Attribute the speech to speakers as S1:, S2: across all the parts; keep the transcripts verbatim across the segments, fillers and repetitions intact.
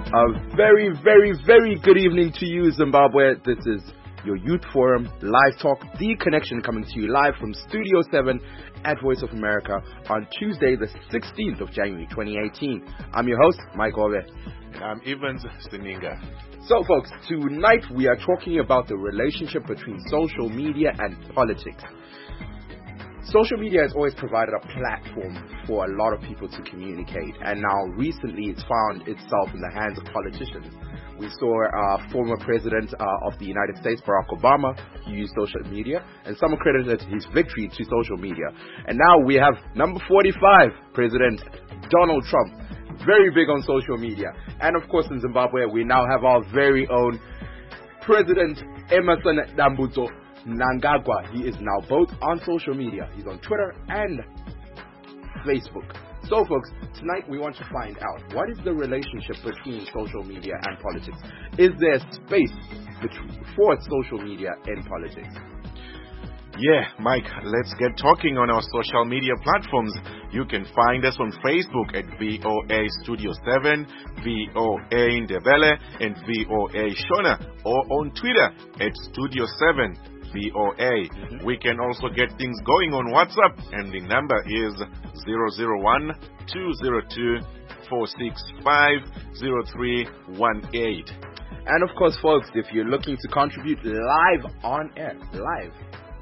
S1: A very, very, very good evening to you, Zimbabwe. This is your Youth Forum Live Talk, The Connection, coming to you live from Studio seven at Voice of America on Tuesday, the sixteenth of January, twenty eighteen. I'm your host, Mike Ove.
S2: And I'm Evans Sininga.
S1: So, folks, tonight we are talking about the relationship between social media and politics. Social media has always provided a platform for a lot of people to communicate, and now recently it's found itself in the hands of politicians. We saw uh, former President uh, of the United States, Barack Obama, he used social media, and some credited his victory to social media. And now we have number forty-five, President Donald Trump, very big on social media. And of course in Zimbabwe, we now have our very own President Emmerson Dambudzo Mnangagwa. He is now both on social media. He's on Twitter and Facebook. So, folks, tonight we want to find out, what is the relationship between social media and politics? Is there space for social media in politics?
S2: Yeah, Mike, let's get talking on our social media platforms. You can find us on Facebook at V O A Studio seven, V O A Ndebele, and V O A Shona, or on Twitter at Studio seven. V O A. Mm-hmm. We can also get things going on WhatsApp, and the number is zero zero one, two zero two, four six five, zero three one eight.
S1: And of course, folks, if you're looking to contribute live on air, live,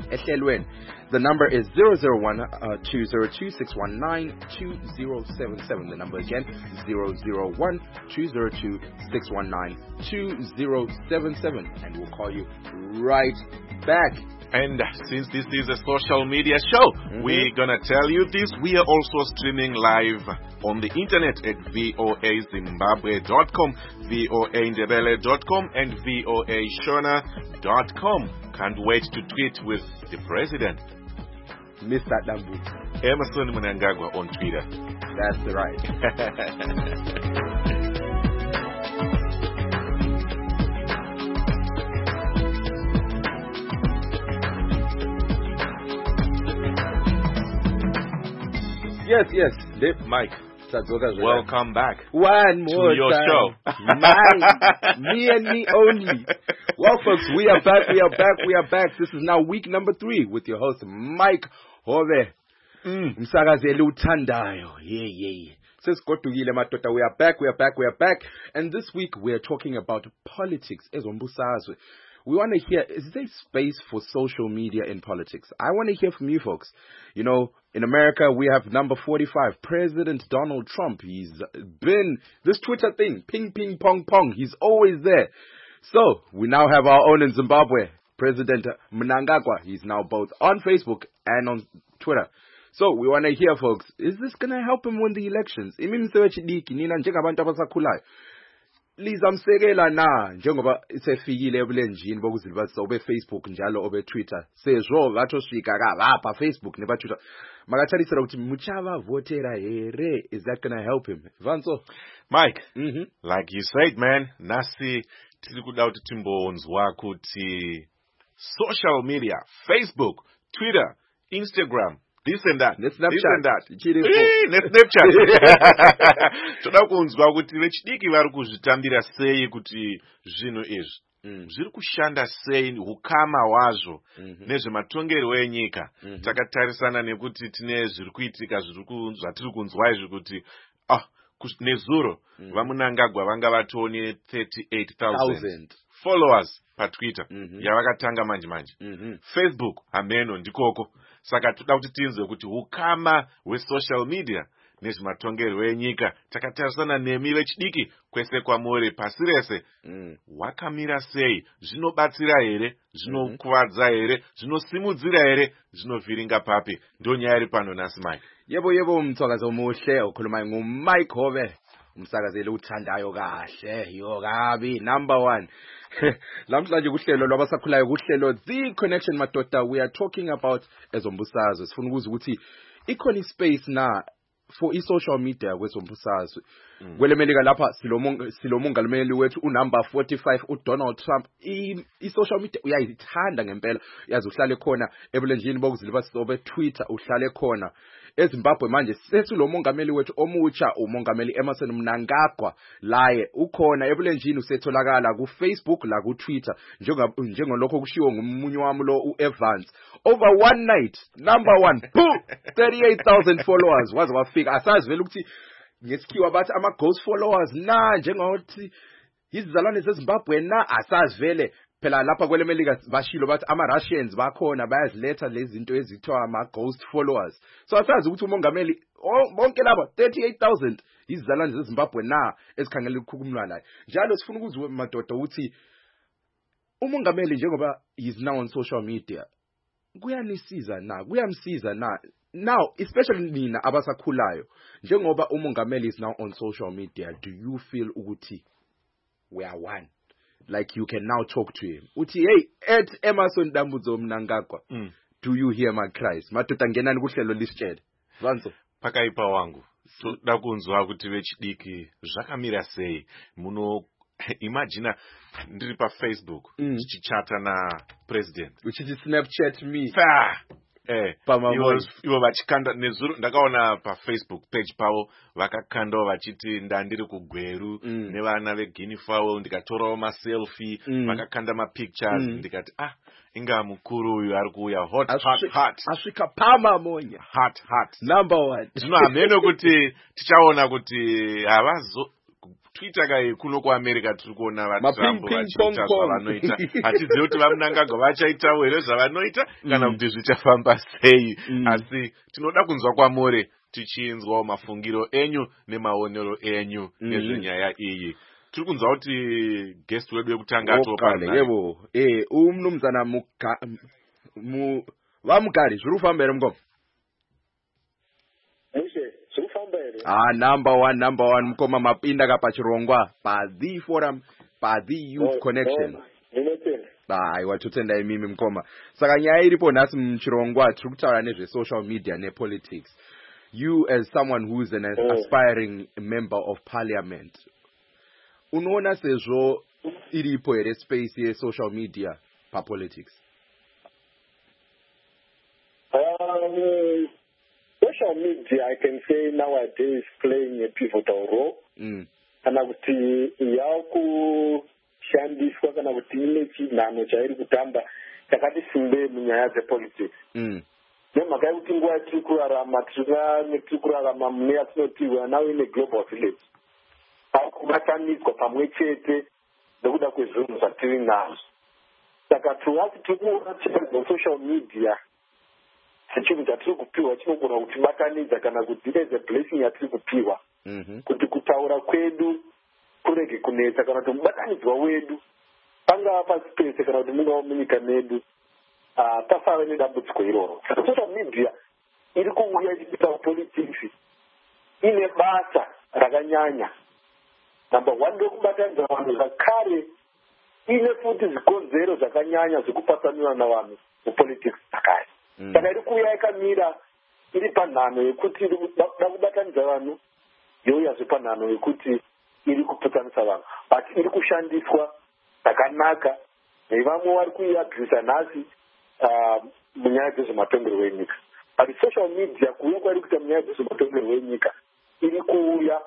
S1: the number is zero zero one, two zero two, six one nine, two zero seven seven. The number again, zero zero one, two zero two, six one nine, two zero seven seven. And we'll call you right back.
S2: And since this is a social media show, mm-hmm. we're gonna tell you this. We are also streaming live on the internet at V O A Zimbabwe dot com, V O A Ndebele dot com, and V O A Shona dot com. Can't wait to tweet with the president,
S1: Mister Dambudzo
S2: Emmerson Mnangagwa, on Twitter.
S1: That's right. Yes, yes, Dave, Mike.
S2: Welcome back.
S1: One more
S2: to your
S1: time.
S2: show.
S1: Mine, me and me only. Well, folks, we are back, we are back, we are back. This is now week number three with your host, Mike Hove. Msakazeli uthandayo. Yeah, yeah. Sesigodukile madoda, we are back, we are back, we are back. And this week we are talking about politics. Ezombusazwe. We want to hear, is there space for social media in politics? I want to hear from you folks. You know, in America, we have number forty-five, President Donald Trump. He's been, this Twitter thing, ping, ping, pong, pong. He's always there. So, we now have our own in Zimbabwe, President Mnangagwa. He's now both on Facebook and on Twitter. So, we want to hear, folks, is this going to help him win the elections? Lizamsekela na njengoba sefikile ebulenjini bokuzilibazisa obe Facebook njalo obe Twitter sezwo gatho shika ka lapha Facebook neba Twitter makathalisela ukuthi muchava votera here. Is that going to help him? Vanso
S2: Mike,
S1: mm-hmm.
S2: like you said, man, nasi tiri kuda kuti timbonzwa kuti social media, Facebook, Twitter, Instagram, this and that,
S1: this
S2: and that,
S1: let's
S2: Snapchat. Toda kunzwa kuti vechidiki vari kuzvitambira sei kuti zvinhu izvi zviri kushanda sei hukama hwazvo nezvematongerwo enyika. Takatarisana nekuti tine zviri kuitika zvatiri kunzwa izvi kuti ah nezuro vaMnangagwa vanga vatone thirty-eight thousand followers paTwitter yavakatanga manje manje. Facebook hameno ndikoko. Saka toda kuti tinzwe kuti hukama hwesocial media nezvematongerwo enyika takatarisana nemi vechidiki kwese kwamuri pasi rese hwakamira sei, zvinobatsira here, zvinokuvadza here, zvinosimudzira here, zvinovhiringa papi? Ndo nyaya iri pano nasi Mike.
S1: Yebo yebo, umthakazi omuhle ukhuluma nguMike Hove, umsakazeli uthandayo kahle yo kabi number one. Lamhlanje kuhlelo lwabasakhulayo kuhlelo The Connection madoda, we are talking about ezombusazwe. Sifuna ukuzwa ukuthi ikhona ispace na for i-social media kwezombusazwe. Kwele Melika lapha silomongameli wethu unumber forty-five uDonald Trump. I-social media uyayithanda ngempela. Yazi uhlale khona ebulenjini bokuzilibazisa obe Twitter, uhlale khona eZimbabwe manje sesulo mongameli wethu omutsha umongameli Emmerson Mnangagwa laye ukhona ebulenjini usetholakala ku Facebook la ku Twitter njengolokho kushiwo ngumunye wami lo uEvans over one night number one thirty-eight thousand followers waze wafika asazi vele ukuthi ngesikhiwa bathi ama ghost followers na njengokuthi izizalwane zeZimbabwe na asazi vele phela lapha kwele Melika bashilo bathi ama Russians bakhona bayaziletha lezi zinto ezithiwa ama ghost followers so asazi ukuthi umongameli bonke laba thirty-eight thousand izizalwane zeZimbabwe na esikhangela ukukhulumwa naye njalo sifuna ukuzwe madoda ukuthi umongameli njengoba is now on social media kuyanisiza na kuyamsiza na now especially nina abasakhulayo njengoba umongameli is now on social media do you feel ukuthi we are one like you can now talk to him uthi hey at Emmerson Dambudzo Mnangagwa mm. do you hear my cries madoda ngenani kuhlelo lisitshele vanzo
S2: pakaipa wangu so dakunzwa kuti vechidiki zvakamira sei muno imagine ndiri pa Facebook tichichata mm. na president
S1: uchichi Snapchat me
S2: fa eh ivo vachikanda nezuro ndakaona pa Facebook page pavo vakakanda vachiti ndandiri kugweru mm. nevana veguinea fowl ndikatorawo maselfie mm. vakakanda mapictures mm. ndikati ah inga mukuru uyu ari kuuya hot hot hot
S1: asvika pama monya
S2: hot hot
S1: number one
S2: zvinohameno kuti tichaona kuti havazo Twitter kai kuno ku America tiri kuona vaTrump vachiita zvavanoita hatizivi kuti vaMnangagwa vachaitawo here zvavanoita kana kuti zvichafamba sei asi tinoda kunzwa kwamuri tichinzwawo mafungiro enyu nemaonero enyu nezvenyaya iyi tiri kunzwa kuti guest wedu wekutanga atopana
S1: yebo eh umnumzana muka mu vamugari zviri kufamba here mukoma Ah, number one, number one, mkoma mapinda kapa chirongwa, pa the forum, pa the youth oh, connection. Ba, iwa tutenda mimi mkoma. Saka nyaya iripo nasi mchirongwa, tukutara nezve social media, ne politics. You as someone who's an oh. aspiring member of parliament, unaona sejo iripo ere space ye social media, pa politics?
S3: Um... Social media, I can say nowadays, playing a pivotal role. Mm. Kana kuti yakushandiswa kana kuti ine chinhano chairi kutamba chakati simbe munyaya dzepolitics.
S1: Mm.
S3: Nemhaka yekuti nguva yatiri kurarama tiri kurarama mune yatinoti we are now in a global village. Pakubatanidzwa pamwe chete nekuda kwezvinhu zvatiri nazvo. Saka tungati tiri kuona social media sechinhu chatiri kupiwa chinogona kutibatanidza kana kuti as a blessing yatiri kupiwa kuti kutaura kwedu kurege kunetsa kana kuti mubatanidzwa wedu pangava pasi pese kana kuti mungava munyika medu pasave nedambudziko iroro. Saka social media iri kuuya ichiita politics ine basa rakanyanya number one ndokubatanidza vanhu zvakare ine futi zvikonzero zvakanyanya zvekupatsanura navanhu mupolitics dzakare. Saka iri kuuya yakamira iri panhano yekuti iri kuda kubatanidza vanhu youyazve panhano yekuti iri kuputsanisa vanhu but iri kushandiswa zvakanaka nevamwe vari kuiabhusa nhasi munyaya dzezvematongerwo enyika. But social media kuuya kwairi kuita munyaya dzezvematongerwo enyika iri kuuya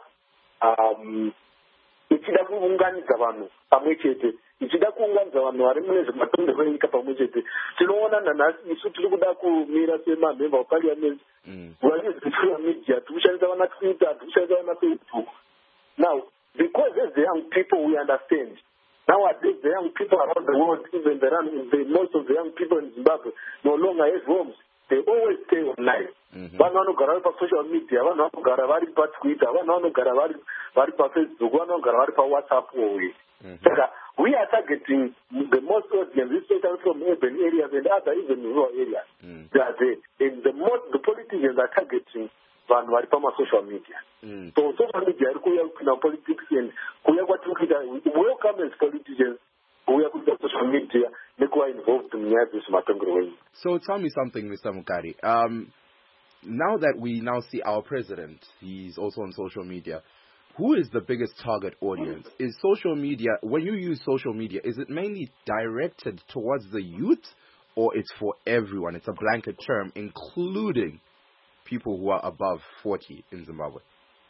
S3: ichida kuunganidza vanhu pamwe chete ichida kuunganidza vanhu vari mune zvematongerwo enyika pamwe chete. Tinoona nanhasi isu tiri kuda kumira semamember eparliament vanesocial media tiri kushandisa vana Twitter tiri kushandisa vana Facebook. Now because as the young people we understand nowadays the young people around the world, even the, the most of the young people in Zimbabwe no longer have homes, they always stay online. Vanhu vanogara vari pasocial media, vanhu vanogara vari paTwitter, vanhu vanogara vari paFacebook, vanhu vanogara vari paWhatsApp always. Saka we are targeting the most audience, especially from urban areas and other even rural areas. Mm. They are the, and the most the politicians are targeting vanhu vari pamasocial media. Mm. So social media iri kuuya kupinda politics and kuuya kwatiri kuita welcome as politicians kuuya kuita social media nekuva involved munyaya dzezvematongerwo enyika.
S1: So tell me something, Mister Mukari. Um, now that we now see our president, he's also on social media. Who is the biggest target audience? Is social media, when you use social media, is it mainly directed towards the youth or it's for everyone? It's a blanket term, including people who are above forty in Zimbabwe?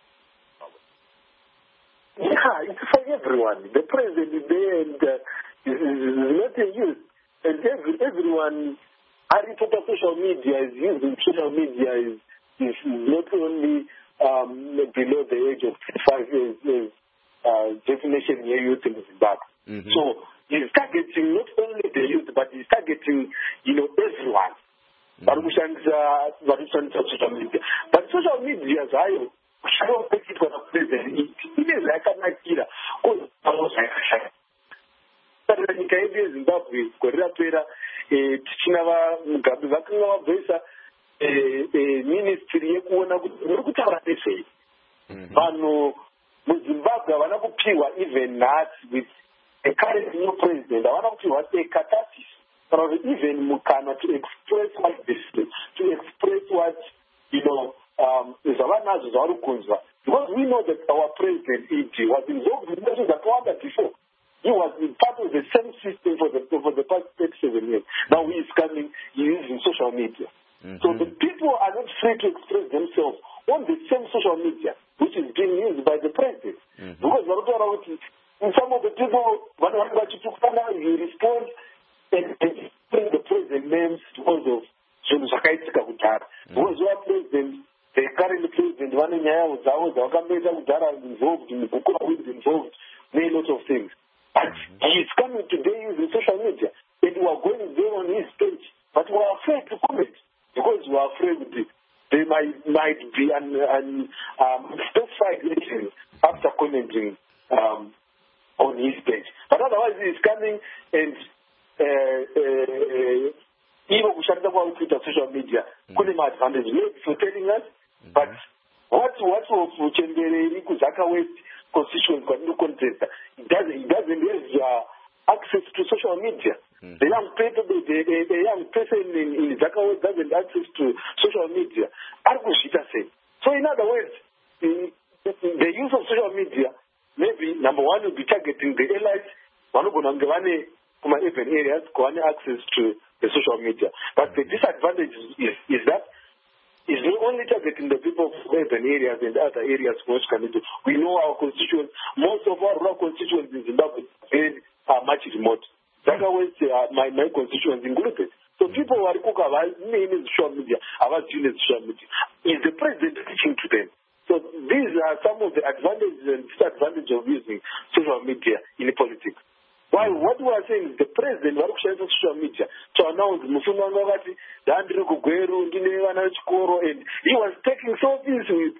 S3: Yeah, it's for everyone. The president is there and uh, is, is not a youth. And every, everyone, Aristotle social media is using social media is, is not only um, below the age of five years, is uh, definition here youth in Zimbabwe. Mm-hmm. So he's targeting not only the youth, but he's targeting, you know, everyone. Mm-hmm. Social media. But social media is high. Kushayopekitwa na president ine zvayakanakira kozvaoshaikashaya saka nyika yedu yezimbabwe gore rapera tichina vamugabe vakanga vabvisa ministry yekuona kuti muri kutaura nezvei vanhu muzimbabwe havana kupiwa even nuts with a current new president havana kupiwa a catharsis kana kuti even mukana to express what they say, to express what, you know, Um, because we know that our president E G was involved in measures that were before. He was part of the same system for the for the past thirty-seven years. Now he is coming, he is in social media. Mm-hmm. So the people are not free to express themselves on the same social media, which is being used by the president. Mm-hmm. Because in some of the people, when you respond and, and bring the president names because of because your president. The current president, one in Yaya, was always involved in the Bukura was involved in a lot of things. But he is coming today using social media. And we are going there on his page. But we are afraid to comment because we are afraid that there might, might be an, an um, specified reason after commenting um, on his page. But otherwise, he is coming and uh, uh, even we shut down our Twitter social media. Couldn't have advantage for telling us. Mm-hmm. But what what of Chembere Kuzaka West constituents got no contest? It doesn't it doesn't have uh, access to social media. Mm-hmm. The young people, the, the, the, the young person in, in Zaka West doesn't have access to social media. So in other words, the, the use of social media, maybe number one will be targeting the allies. One of them from urban areas, go access to the social media. But the disadvantage is, is that is not only targeting the people from urban areas and other areas for which can do. We know our constituents, most of our rural constituents in Zimbabwe are much remote. That always uh, my, my constituents included. So people who are in social media, are doing social media. Is the president reaching to them? So these are some of the advantages and disadvantages of using social media in politics. While what we are saying is the president was on social media to announce Mufuno Novati, the Andrew Gugueru, Chikoro, and he was taking so this with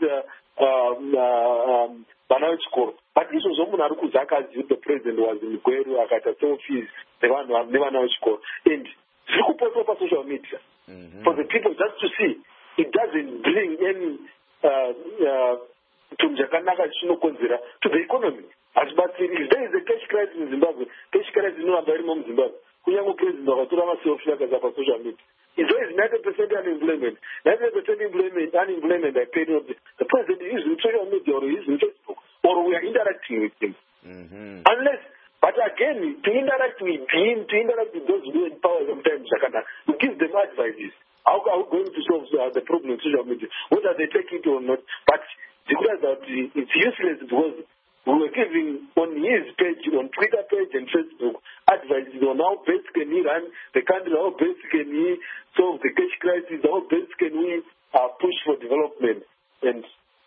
S3: um, Banana Chikoro. But this was Omunaruku Zaka, the president was in Gugueru, Akata Sofis, the one who have never known Chikoro. And look over social media for the people just to see. It doesn't bring any uh, uh, to the economy. As but if there is a cash crisis in Zimbabwe, cash crisis is not very much in Zimbabwe. Kuyango president of social media. If there is ninety percent unemployment, ninety percent employment, unemployment, I paid off. The president is using social media or is using Facebook, or we are interacting with him. Mm-hmm. Unless, but again, to interact with him, to interact with those who empower sometimes, to give them advices. How are we going to solve uh, the problem in social media? Whether they take it or not, but the that it's useless because we were giving on his page, on Twitter page and Facebook, advices on how best can he run the country, how best can he solve the cash crisis, how best can we uh, push for development. And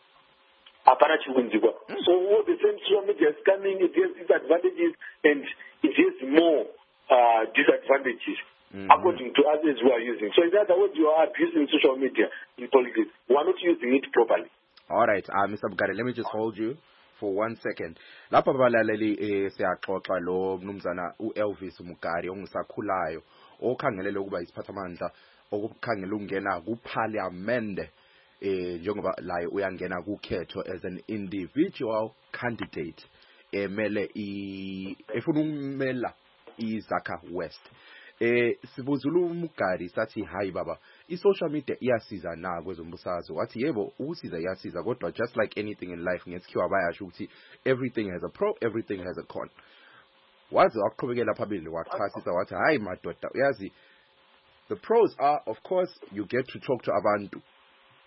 S3: so all the same social media is coming, it has disadvantages and it has more uh, disadvantages. Mm-hmm. According to others who are using. So in other words, you are abusing social media in politics. We are not using it properly.
S1: All right, uh, Mister Bugari, let me just hold you for one second. Lapha balaleli eh siyaxoxa lo mnumzana uElvis Mugari ongisakhulayo okhangelele ukuba isiphathamandla okukhangela ukungena kuParliament eh njengoba la uyangena kukhetho as an individual candidate emele i efuna ukumela iZaka West. Eh sibuzulu Mugari sathi hayi baba i-social media iyasiza na kwezombusazwe wathi yebo ukusiza iyasiza kodwa just like anything in life ngesikhiwa bayasho ukuthi everything has a pro, everything has a con. Wazi waqhubekela phambili wachasisa wathi hayi madoda uyazi the pros are of course you get to talk to abantu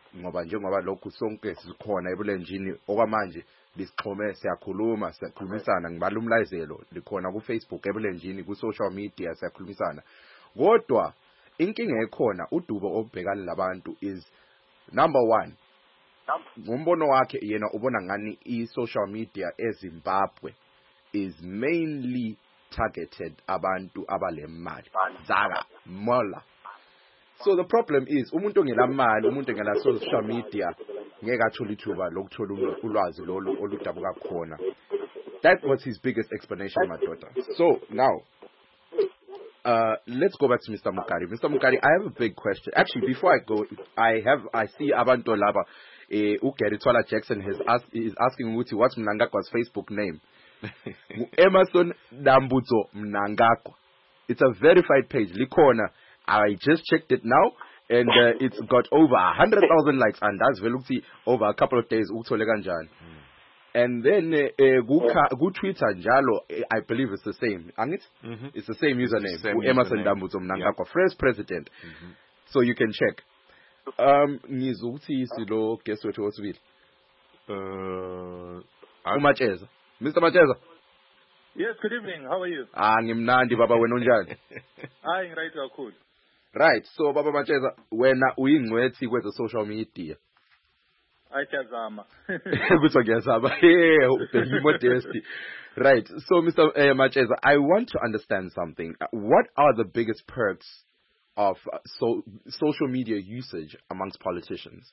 S1: ngoba njengoba lokhu sonke sikhona ebulenjini okwamanje lisixhome siyakhuluma siyakhulumisana ngibala umlayezelo likhona ku Facebook ebulenjini ku social media siyakhulumisana kodwa inkinga ekhona udubo obhekana labantu is number one ngombono wakhe yena ubona ngani i social media eZimbabwe is mainly targeted abantu abalemali zaka mola. So the problem is umuntu ongela mali umuntu ongela social media ngeke athola ithuba lokuthola ulwazi lolu oludabuka khona. That was his biggest explanation, my daughter. So now uh let's go back to Mister Mukari. Mister Mukari, I have a big question. Actually, before I go, I have I see abantu laba eh uGary Twala Jackson has asked is asking ukuthi what's Mnangagwa's Facebook name. Emerson Dambudzo Mnangagwa. It's a verified page. Likona. I just checked it now, and uh, it's got over a hundred thousand likes, and that's veluksi over a couple of days. Mm. And then go Twitter njalo, I believe it's the same. Mm-hmm. It's the same username. Same Emerson Dambudzo Mnangagwa, yeah. First president. Mm-hmm. So you can check. Um, ngizuthi silo guess what was will. Uh, Umacheza. Mister Macheza.
S4: Yes, good evening. How are you?
S1: Ah, ngimnandi baba wena unjani?
S4: Hayi right kakhulu.
S1: Right. So baba Macheza, wena uyingcwethi kweze social media.
S4: Ayazama.
S1: Kuthiwa ngiyazama. Hey, modesty. Right. So Mister Uh, Macheza, I want to understand something. What are the biggest perks of uh, so social media usage amongst politicians?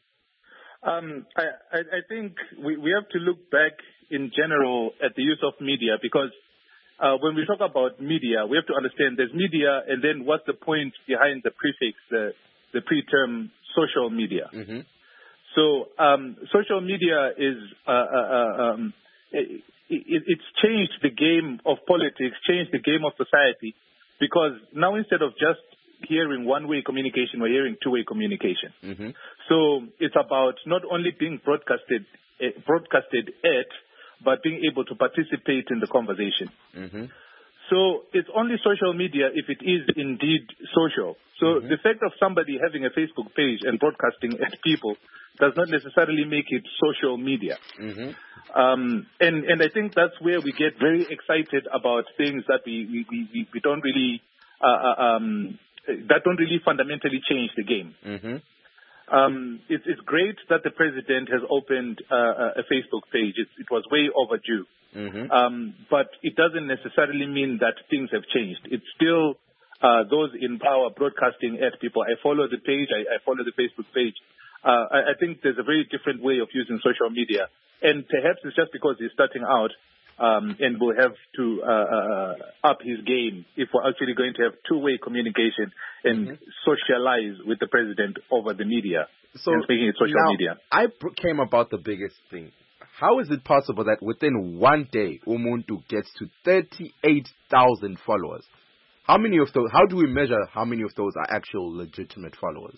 S4: Um, I, I, I think we, we have to look back in general at the use of media because uh, when we talk about media, we have to understand there's media and then what's the point behind the prefix, the, the preterm social media. Mm-hmm. So um, social media is, uh, uh, um, it, it, it's changed the game of politics, changed the game of society because now instead of just hearing one-way communication, we're hearing two-way communication. Mm-hmm. So it's about not only being broadcasted, uh, broadcasted at, but being able to participate in the conversation. Mm-hmm. So it's only social media if it is indeed social. So mm-hmm. the fact of somebody having a Facebook page and broadcasting at people does not necessarily make it social media. Mm-hmm. Um, and, and I think that's where we get very excited about things that we, we, we, we don't really... Uh, um, that don't really fundamentally change the game. Mm-hmm. Um, it's, it's great that the president has opened uh, a Facebook page. It, it was way overdue. Mm-hmm. Um, but it doesn't necessarily mean that things have changed. It's still uh, those in power broadcasting at people. I follow the page. I, I follow the Facebook page. Uh, I, I think there's a very different way of using social media. And perhaps it's just because he's starting out Um, and will have to uh, uh, up his game if we're actually going to have two-way communication and mm-hmm. socialize with the president over the media. So and speaking of social
S1: now,
S4: media,
S1: I came about the biggest thing. How is it possible that within one day Umuntu gets to thirty-eight thousand followers? How many of those? How do we measure how many of those are actual legitimate followers?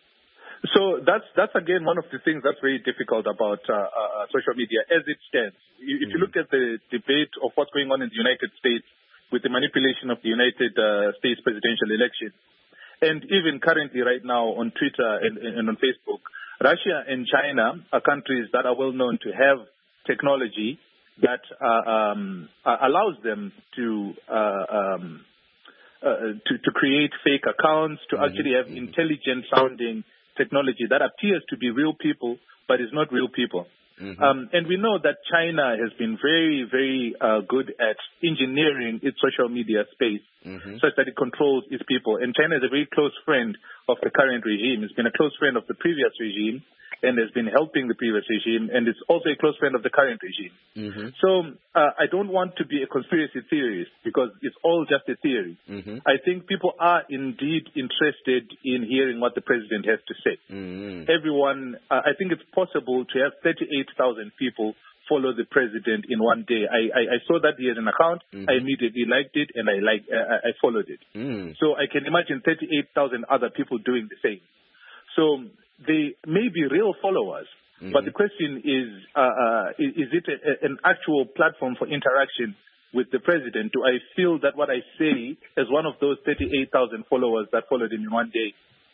S4: So that's that's again one of the things that's very difficult about uh, uh, social media as it stands. If mm-hmm. you look at the debate of what's going on in the United States with the manipulation of the United uh, States presidential election, and even currently right now on Twitter and, and on Facebook, Russia and China are countries that are well known to have technology that uh, um, uh, allows them to, uh, um, uh, to to create fake accounts, to mm-hmm. actually have mm-hmm. intelligent sounding technology that appears to be real people, but is not real people. Mm-hmm. Um, and we know that China has been very, very uh, good at engineering its social media space mm-hmm. such that it controls its people. And China is a very close friend of the current regime. It's been a close friend of the previous regime and has been helping the previous regime. And it's also a close friend of the current regime. Mm-hmm. So uh, I don't want to be a conspiracy theorist because it's all just a theory. Mm-hmm. I think people are indeed interested in hearing what the president has to say. Mm-hmm. Everyone, uh, I think it's possible to have thirty-eight thousand people follow the president in one day. I, I, I saw that he had an account. Mm-hmm. I immediately liked it and I liked, uh, I followed it. Mm. So I can imagine thirty-eight thousand other people doing the same. So they may be real followers, mm-hmm. but the question is, uh, uh, is, is it a, an actual platform for interaction with the president? Do I feel that what I say as one of those thirty-eight thousand followers that followed him in one day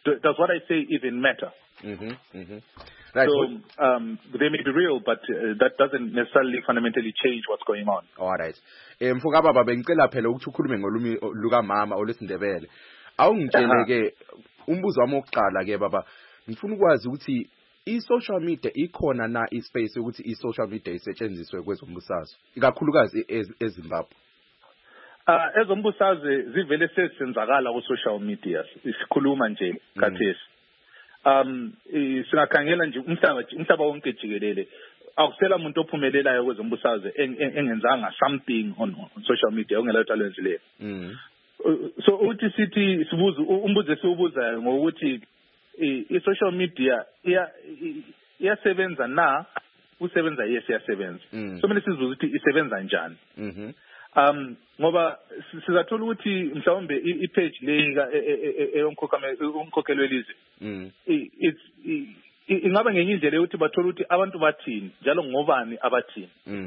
S4: does what I say even matter?
S1: Mm-hmm, mm-hmm. Right.
S4: So um, they may be real, but uh, that doesn't necessarily fundamentally change what's going on.
S1: All right. Eh mfoka baba bengicela phela ukuthi ukhulume ngolumi luka mama olesindebele. Awungitshele ke umbuzo wami oqala ke baba, ngifuna ukwazi ukuthi i-social media ikhona na ispace ukuthi i-social media isetshenziswe kwezombusazwe ikakhulukazi eZimbabwe.
S4: Ah ezombusazwe zivele sesenzakala ku social media isikhuluma nje kathesi. Um singakhangela nje umhlaba umhlaba wonke jikelele akusela umuntu ophumelelayo kwezombusazwe engenzanga something on, on social media ongela talent le. Mhm. So uthi sithi sibuza umbuzo esibuzayo ngokuthi i-social media iya iyasebenza na usebenza yes iyasebenza. So manje sizibuza ukuthi isebenza njani. Mhm. Um ngoba sizathola ukuthi mhlawumbe i-page le eyonkokhelo welizwe it's ingaba ngenye indlela ukuthi bathola ukuthi abantu bathini njalo ngobani abathini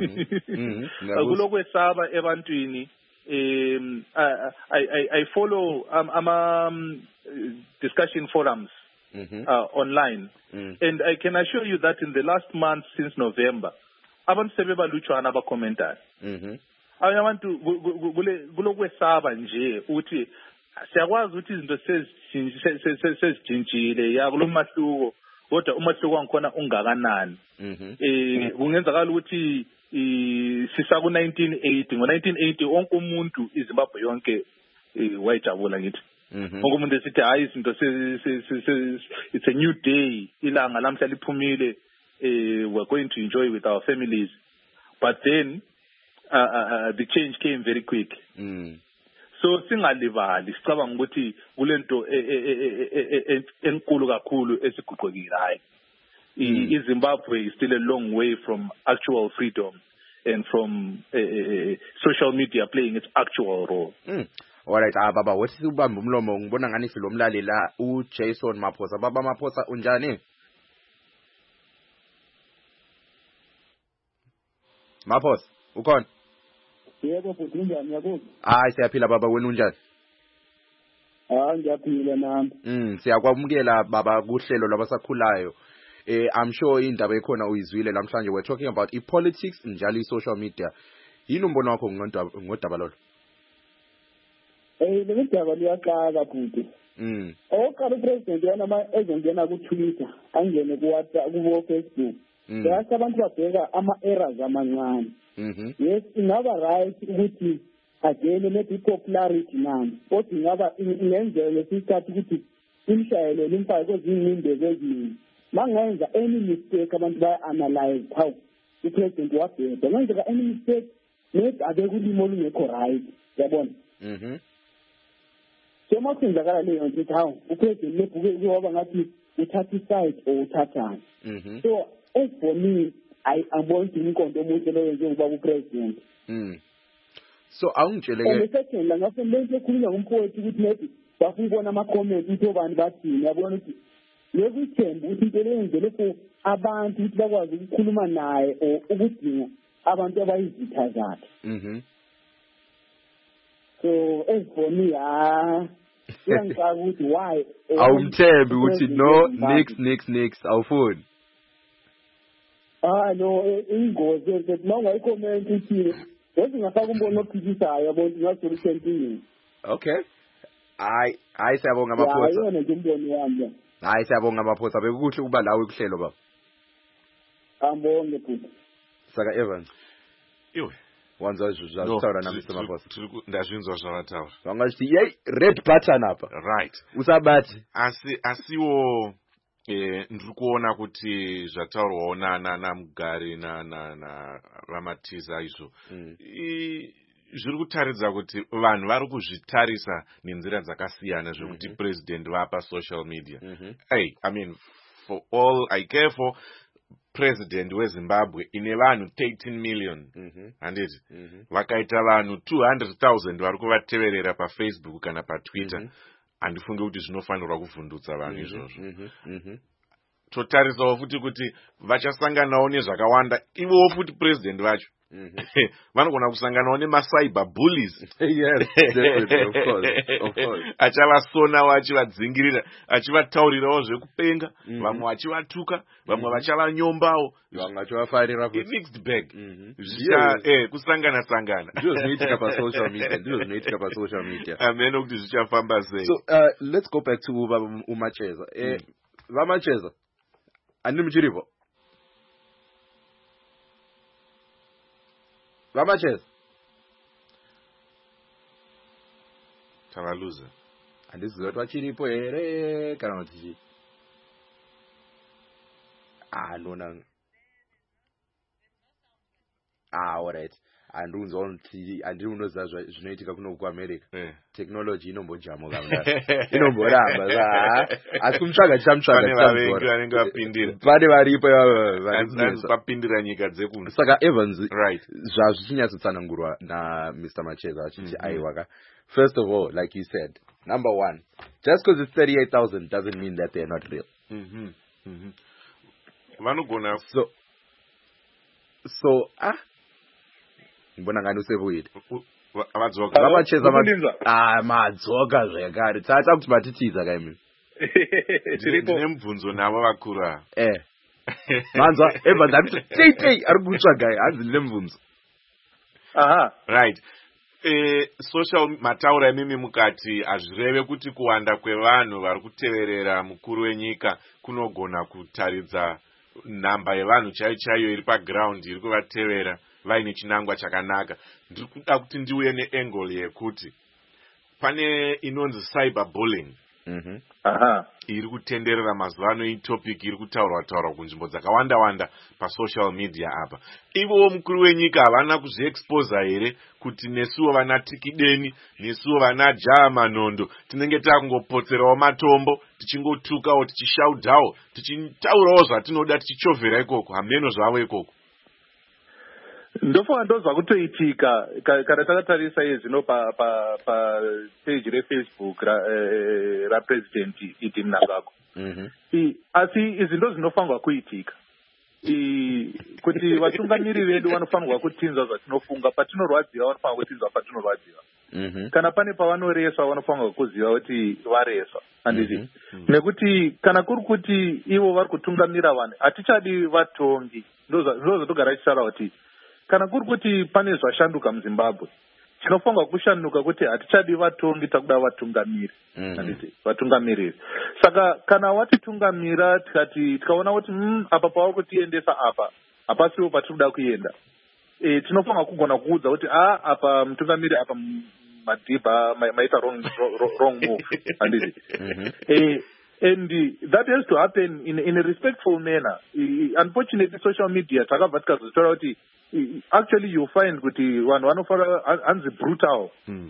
S4: kulokwesaba ebantwini. um I I I follow um, ama um, discussion forums uh, online and I can assure you that in the last month since November abantu sebebalutshwana abakommentayo. Abanye abantu kulokwesaba nje ukuthi siyakwazi ukuthi izinto sezijintshile ya kulomahluko kodwa umahluko wangikhona ungakanani. Eh kungenzakala ukuthi sisaku nineteen eighty ngo nineteen eighty wonke umuntu iZimbabwe yonke wayijabula ngithi. Wonke umuntu esithi hayi izinto it's a new day ilanga lamhla liphumile we're going to enjoy with our families, but then Uh, uh, the change came very quick. Mm. So singalivali sicabanga ukuthi kulento enkulu kakhulu esiguqukile hayi. iZimbabwe is still a long way from actual freedom and from uh, uh, social media playing its actual role.
S1: Mm. Alright, ah baba wethi ubamba umlomo ngibona ngani silomlali la uJason Maphosa. Baba Maphosa unjani? Maphosa ukhona?
S5: Yebo futhi unjani yabo?
S1: Hayi siyaphila baba, wena unjani?
S5: Ah ngiyaphila nami.
S1: Mm siyakwamukela baba kuhlelo labasakhulayo. Eh I'm sure indaba ekhona uyizwile namhlanje we're talking about i-politics njalo i-social media. Yini umbono wakho ngodaba lolo?
S5: Eh lendaba liyaqala futhi.
S1: Mm.
S5: Oqala upresident yana ezongena ku Twitter, angene ku WhatsApp, ku Facebook. Yasa abantu babheka ama errors amancane. Mhm. Yes, ingaba right ukuthi agene maybe popularity nami. Kodwa ingaba ingenzeka lesikhathi ukuthi imshayelo limfake kwezinyindebe eziningi. Mangenza any mistake abantu baya analyze how the president wabheka. Manje any mistake maybe abekulimo olungekho right. Yabona?
S1: Mhm.
S5: So makwenzakala leyo nto how upresident lebhuke kuyoba ngathi uthatha side or uthathana.
S1: Mhm.
S5: So as for me I am going to inkonto omuhle lo yenze ubaba upresident.
S1: Mm. So awungitshele ke.
S5: And second la ngase lento ekhulunywa ngumfowethu ukuthi maybe bafuna ukubona ama comment ukuthi obani bathini yabona ukuthi lokuyithemba ukuthi into lenze lokho abantu ukuthi bakwazi ukukhuluma naye o ukudinga abantu abayizitha zakhe.
S1: Mhm.
S5: So as for me ah ngiyangicaka ukuthi why
S1: awumthembi ukuthi no next next next awufuni.
S5: Ah no ingozi ukuthi manje icomment ithi ngoba ngafaka umbono ophikisayo yabo ngazulu sentini.
S1: Okay. Hayi hayi siyabonga Maphosa.
S5: Hayi yona nje umbono wami.
S1: Hayi siyabonga Maphosa bekukuhle ukuba lawe kuhlelo baba.
S5: Ambonge futhi.
S1: Saka Evans.
S2: Iwe
S1: wanza uzazithora nami Maphosa.
S2: Ndazvinzwa zvavataura.
S1: Vangathi hey red button apa.
S2: Right.
S1: Usabathi
S2: asi asiwo eh ndiri kuona kuti zvataurwawo nana namugari na na na Ramatiza izvo mm. zviri kutaridza kuti vanhu vari kuzvitarisa nenzira dzakasiyana zvekuti mm -hmm. president vapa social media. mm -hmm. Hey, I mean for all I care for president weZimbabwe ine vanhu thirteen million mm -hmm. handiti mm -hmm. vakaita vanhu two hundred thousand vari kuvateverera paFacebook kana paTwitter. mm -hmm. Andifunge kuti zvinofanirwa kuvhundutsa vanhu izvozvo. Totarisawo futi kuti vachasanganawo nezvakawanda ivowo futi president vacho vanogona kusanganawo nemacyber bullies.
S1: Yes, definitely, of course, of course.
S2: Achavasonawo achivadzingirira, achivataurirawo zvekupenga, vamwe vachivatuka, vamwe vachavanyombawo.
S1: Vamwe vachivafarira futi.
S2: Mixed bag. Zvicha eh kusangana sangana.
S1: Ndizvo zvinoitika pasocial media, ndizvo zvinoitika pasocial media.
S2: Ameno kuti zvichafamba sei.
S1: So uh, let's go back to Umacheza. Eh Vamacheza. Andiri muchiripo. Vamacheza.
S2: Tavaluza.
S1: Handiziva kuti vachiripo here kana kuti chii. Ah, nona. Ah, all right. And unzwa kuti andiri unoziva zvinoitika kuno kuAmerica. Technology inombojamo kamudaro. Inomboramba za. Asi kumutsvaga chichamutsvaga
S2: chichamutsvaga. Vanenge vapindira.
S1: Pane varipo vari
S2: vapindira nyika dzekunze.
S1: Saka Evans,
S2: right.
S1: Zvazvichinyatsotsanangurwa na Mister Macheza achiti aiwaka. First of all, like you said, number one, just because it's thirty-eight thousand doesn't mean that they're not real.
S2: Mhm. Mhm. Vanogona
S1: so so ah mbona ngani usevuile
S2: amadzoka
S1: Vamacheza ah madzoka zvekare tsatsa kuti matitiza kaimi
S2: tiripo nemubvunzo navo vakura
S1: eh manzwa eva ndati tei tei ari kutsvaga hanzi nemubvunzo
S2: aha right eh social mataura emimi mukati azvireve kuti kuwanda kwevanhu vari kuteverera mukuru wenyika kunogona kutaridza namba yevanhu chaiyo chaiyo iri paground iri kuvatevera vaine chinangwa chakanaka. Ndiri kuda kuti ndiuye neangle yekuti pane inonzi cyberbullying.
S1: Mhm.
S2: Aha. Iri kutenderera mazuva ano itopic iri kutaurwa taurwa kunzvimbo dzakawanda wanda pasocial media apa. Ivo mukuru wenyika havana kuzviexposa here kuti nesuwo vana tikideni, nesuwo vana jaa manondo tinenge takungopotserawo matombo, tichingotukawo, tichishaudhawo, tichitaurawo zvatinoda, tichichovhera ikoko, hameno zvavo ikoko.
S4: Ndofunga ndozva kutoitika kana takatarisa izvino pa pa pa page reFacebook ra eh, ra president Idi Mnangagwa.
S1: Mhm.
S4: I asi izvi ndo zvinofanirwa kuitika. I kuti vatungamiri vedu vanofanirwa kutinza zvatinofunga, patinorwadziwa vanofanirwa kutinza patinorwadziwa.
S1: Mhm.
S4: Kana pane pavanoreswa vanofanirwa kuziva kuti vareswa. Handizvi. Nekuti kana kuri kuti ivo vari kutungamira vanhu hatichadi vatongi. Ndo zvotogara tichitaura kuti kana kuri kuti pane zvashanduka muZimbabwe, tinofanirwa kushanduka kuti hatichadi vatongi, takuda vatungamiri. Handiti vatungamiriri. Saka kana watitungamira tikati tikaona kuti mm, apa pauri kutiendesa apa hapasiwo patinoda kuenda, e, tinofanirwa kugona kuudza kuti ah apa mutungamiri apa madhibha maita wrong, wrong move. Handiti. eh And uh, that has to happen in, in a respectful manner. Uh, unfortunately, social media, actually you find that one one of our brutal.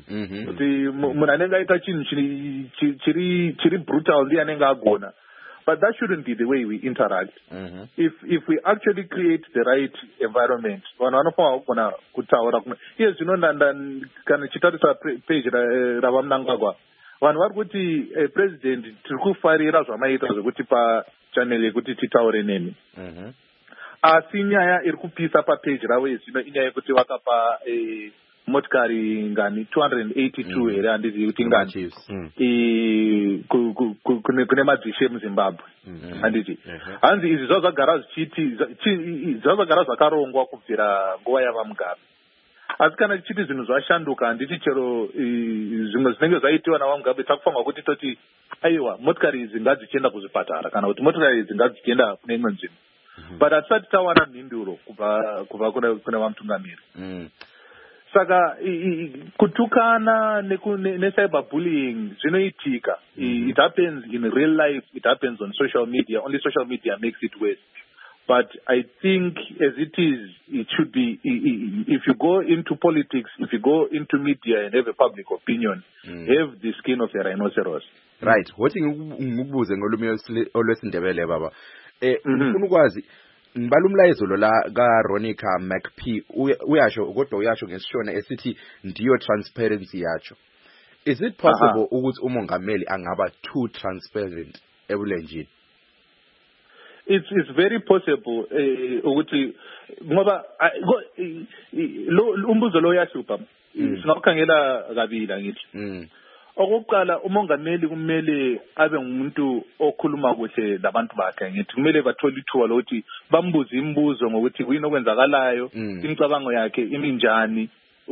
S4: brutal. But that shouldn't be the way we interact. Mm-hmm. If if we actually create the right environment, one one of our yes, you know, and can chitata page Ravam Nangagwa. Vanhu vari kuti eh, president tiri kufarira zvamaita zvekuti pachanel yekuti titaure nemi.
S1: Mhm.
S4: Asi nyaya iri kupisa papage ravo izvino inyaya yekuti vakapa eh, motikari ngani two hundred eighty-two here handizivi kuti ngani kune madzishe muZimbabwe. Handiti hanzi izvi zvazvagara zvichiti zvazvagara zvakarongwa kubvira nguva yavaMugabe. Asi kana tichiti zvinhu zvashanduka handiti chero zvimwe zvinenge zvaitiwa navaMugabe takufanirwa kuti toti aiwa motikari idzi ngadzichienda kuzvipatara kana kuti motikari idzi ngadzichienda kune imwe nzvimbo. But hatisati tawana mhinduro kubva kubva kuna vamutungamiri. Saka kutukana necyberbullying zvinoitika. It happens in real life, it happens on social media. Only social media makes it worse. But I think as it is, it should be, if you go into politics, if you go into media and have a public opinion, mm. have the skin of a rhinoceros.
S1: Right. What ngikubuze ngolumi olwesindebele baba. Eh ufuna ukwazi ngibalumlayezo lo la ka Ronica McP uyasho kodwa uyasho ngesishona esithi ndiyo transparency yacho. Is it possible ukuthi umongameli angaba too transparent ebulenjini?
S4: it's it's very possible ukuthi ngoba lo umbuzo lo yashupa singakhangela kabila ngithi okokuqala umongameli kumele abe ngumuntu okhuluma kuhle labantu bakhe ngithi kumele bathole ithuba lokuthi bambuze imibuzo ngokuthi kuyini okwenzakalayo imicabango yakhe iminjani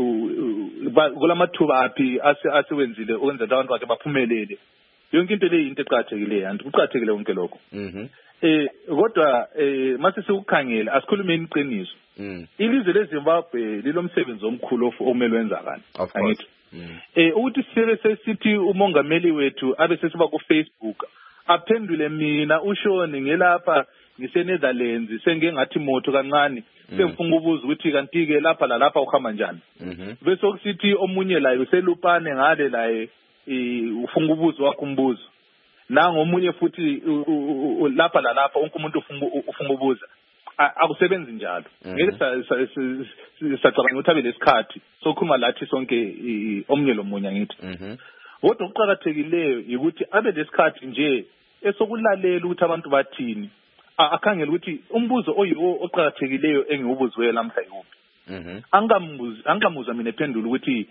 S4: kulamathuba aphi asewenzile okwenza abantu bakhe baphumelele yonke into le into eqhathekile anti kuqhathekile konke lokho eh kodwa eh mase sikukhangela asikhulumeni iqiniso ilizwe leZimbabwe lilomsebenzi omkhulu omele wenzakala angithi eh ukuthi sibe sesithi umongameli wethu abe sesiba ku Facebook aphendule mina ushoni ngelapha ngise-Netherlands sengeke ngathi moto kancane sengifuna ukubuza ukuthi kanti ke lapha la lapha ukhamba njani bese okusithi omunye la uselupane ngale la ufuna ukubuza wakho umbuzo nangomunye futhi lapha la lapha wonke umuntu ufuna ukubuza akusebenzi njalo ngeke sacabanga ukuthi abe lesikhathi sokhuluma lathi sonke omnye lo munye ngithi kodwa ukuqhakathekileyo ukuthi abe lesikhathi nje esokulalela ukuthi abantu bathini akhangela ukuthi umbuzo oyiwo oqhakathekileyo engiwubuzwe lamhla yiphi angamuzi angamuza mina ephendula ukuthi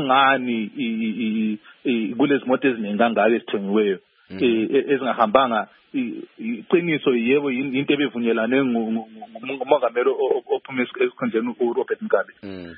S4: kungani kulezi moto eziningi kangaka esithengiweyo ezingahambanga iqiniso yebo into ebevunyelane ngumongameli ophuma esikhundleni uRobert Mugabe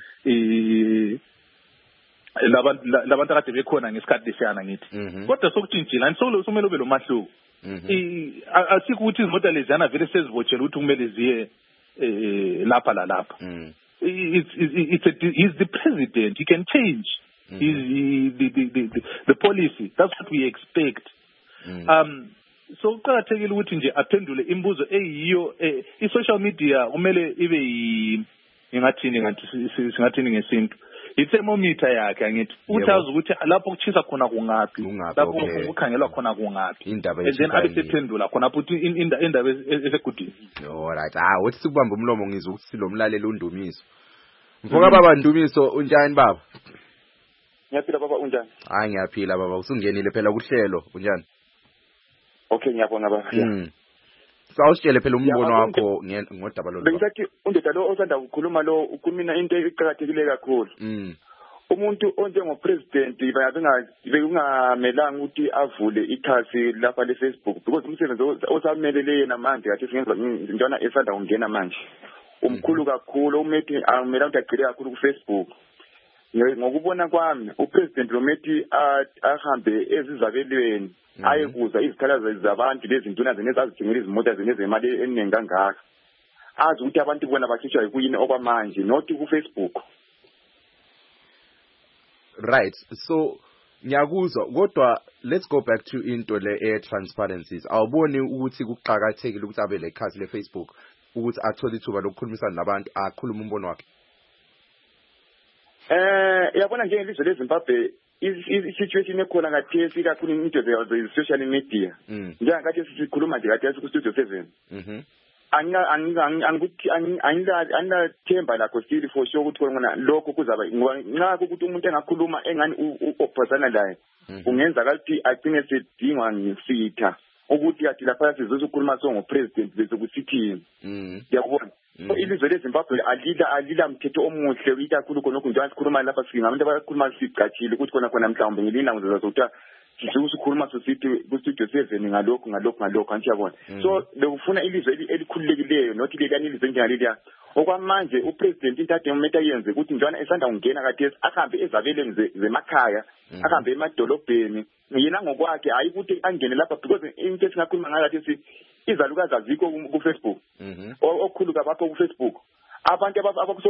S4: eh labantu labantu akade bekhona ngesikhathi lesiyana ngithi kodwa sokutshintshila anisolo somelo belo mahluko asikho ukuthi izimoto leziyana vele sezibotshela ukuthi kumele ziye lapha la lapha it's it's a, he's the president, he can change mm-hmm. he's the, the, the, the, the policy, that's what we expect. mm. um so kuqhakathekile ukuthi nje aphendule imibuzo eyiyo i-social media kumele ibe ngingathini ngathi singathini ngesintu i-thermometer yakhe angithi uthaza ukuthi lapho kuchisa khona kungaphi lapho ukukhangelwa khona kungaphi and then abe sephendula khona futhi indaba esegudini.
S1: Alright, ah uthi sikubamba umlomo ngizwe ukuthi silomlalelo uNdumiso. Mfoka baba Ndumiso unjani baba?
S6: Ngiyaphila baba unjani?
S1: Hayi ngiyaphila baba usungenile phela kuhlelo unjani?
S6: Okay ngiyabonga baba.
S1: Mm. Sawusitshele phela umbono wakho ngodaba lo.
S6: Bengithi undoda lo osanda ukukhuluma lo ukhuluma into eqhakathekile kakhulu.
S1: Mm.
S6: Umuntu onjengopresident bekungamelanga ukuthi avule ikhasi lapha leFacebook because umsebenzi osamelele yena manje kathi singenza intwana esanda ungena manje. Umkhulu kakhulu umethi amela ukuthi agcile kakhulu kuFacebook. Ngokubona kwami upresident lomethi ahambe ezizabelweni ayekuza izikhalazo zabantu lezi ntuna zenezazithengela izimoto zenezemali eningi kangaka. Azi ukuthi abantu bona bakhishwa yikuyini okwamanje not kuFacebook.
S1: Right, so ngiyakuzwa kodwa let's go back to into le air transparencies. Awuboni ukuthi kuqhakathekile ukuthi abe lekhasi leFacebook ukuthi athole ithuba lokukhulumisana nabantu akhuluma umbono wakhe?
S6: Eh yabona nje ngelizwe leZimbabwe i-situation ekhona ngathi kakhulu into ze-social media njengakathi sikhuluma nje kathi ku Studio seven.
S1: Mhm.
S6: Anga angikuthi anginathemba lakho still for sure ukuthi kona lokho kuzaba nxa ukuthi umuntu engakhuluma engani uopposana laye ungenza kathi agcine sedingwa ngisitha ukuthi athi lapha sizokukhuluma so ngopresident bezokuthini. Ngiyabona ilizwe leZimbabwe alila alila mthetho omuhle uyitakhulu khonokho nje asikhuluma lapha singabantu abakhuluma siqathile ukuthi khona khona mhlawumbe ngelina ngizozokuthi sizokukhuluma sosithi ku Studio seven ngalokho ngalokho ngalokho anti yabona. So bekufuna ilizwe elikhululekileyo nothi lelani ilizwe njengaleliya okwamanje upresident intade umeta yenze ukuthi njana esanda ungena kathi ahambe ezabeleni zemakhaya ahambe emadolobheni yena ngokwakhe hayi ukuthi angene lapha because into esingakhuluma ngayo kathi izalukazi azikho ku Facebook okukhulu kabakho ku Facebook abantu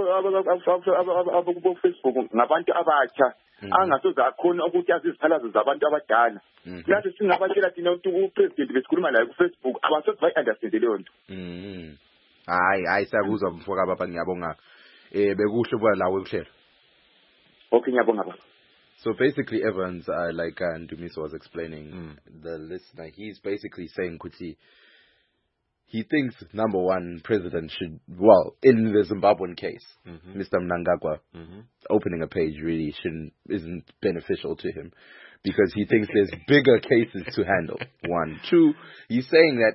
S6: abaku Facebook ngabantu abatsha angasoze akhona ukuthi azizikhalazo zabantu abadala. Nathi singabatshela thina ukuthi upresident besikhuluma laye ku Facebook abasoze bayi understand leyo nto.
S1: Mhm. Hayi hayi sakuzwa mfoka baba ngiyabonga. Eh bekuhle bwa lawe kuhlela.
S6: Okay ngiyabonga baba.
S1: So basically Evans uh, like uh, Ndumiso was explaining mm. the listener, he's basically saying Kuti he thinks number one president should, well, in the Zimbabwean case, mm-hmm. Mister Mnangagwa mm-hmm. opening a page really shouldn't isn't beneficial to him because he thinks there's bigger cases to handle. One, two, he's saying that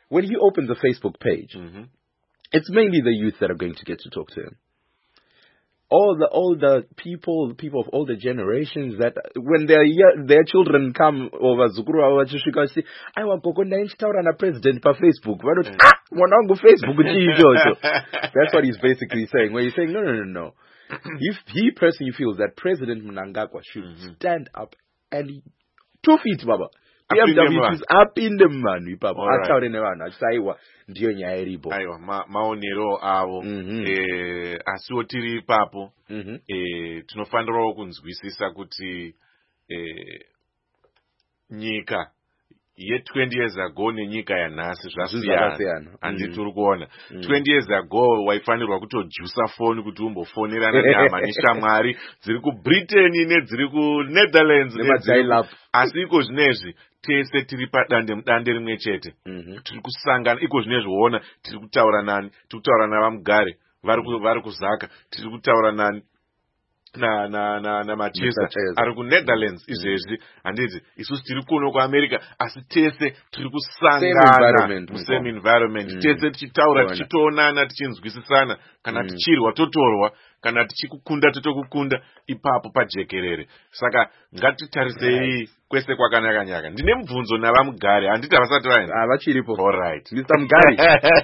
S1: when he opens a Facebook page, mm-hmm. it's mainly the youth that are going to get to talk to him. All the older people, people of older generations, that when their their children come over, Zukuru Awachishika say, I want to go na president pa Facebook. Why don't ah, wanangu Facebook? That's what he's basically saying. Where he's saying, no, no, no, no. If he personally feels that President Mnangagwa should mm-hmm. stand up and two feet, Baba. B M W is up in the man, Papa. Ataure ne vana achaiwa ndiyo nyaya iripo.
S2: Aiwa ma, maonero avo mm-hmm. eh asiwo tiri papo mm-hmm. eh tinofanira kunzwisisa kuti eh nyika ye twenty years ago nenyika yanhasi zvasiyana handi turi kuona twenty years ago waifanirwa kutojusa foni kuti umbofonerana nehama neshamwari dziri kuBritain nedziri kuNetherlands asi iko zvinezvi tese tiri padande mudande rimwe chete tiri kusangana iko zvinezvi woona tiri kutaura nani tiri kutaura navamugare vari kuzaka tiri kutaura nani na na na na machesa ari kuNetherlands izvezvi handiti isusu tiri kuno kuAmerica asi tese tiri kusangana musame environment tese tichitaura tichitoonana tichinzwisisana kana tichirwa totorwa kana tichikukunda totokukunda ipapo pajekerere saka ngatitarisei kwese kwakanaka nyaka ndine mubvunzo navamugare handiti havasati vaenda
S1: havachiripo
S2: all right
S1: Mister Mugari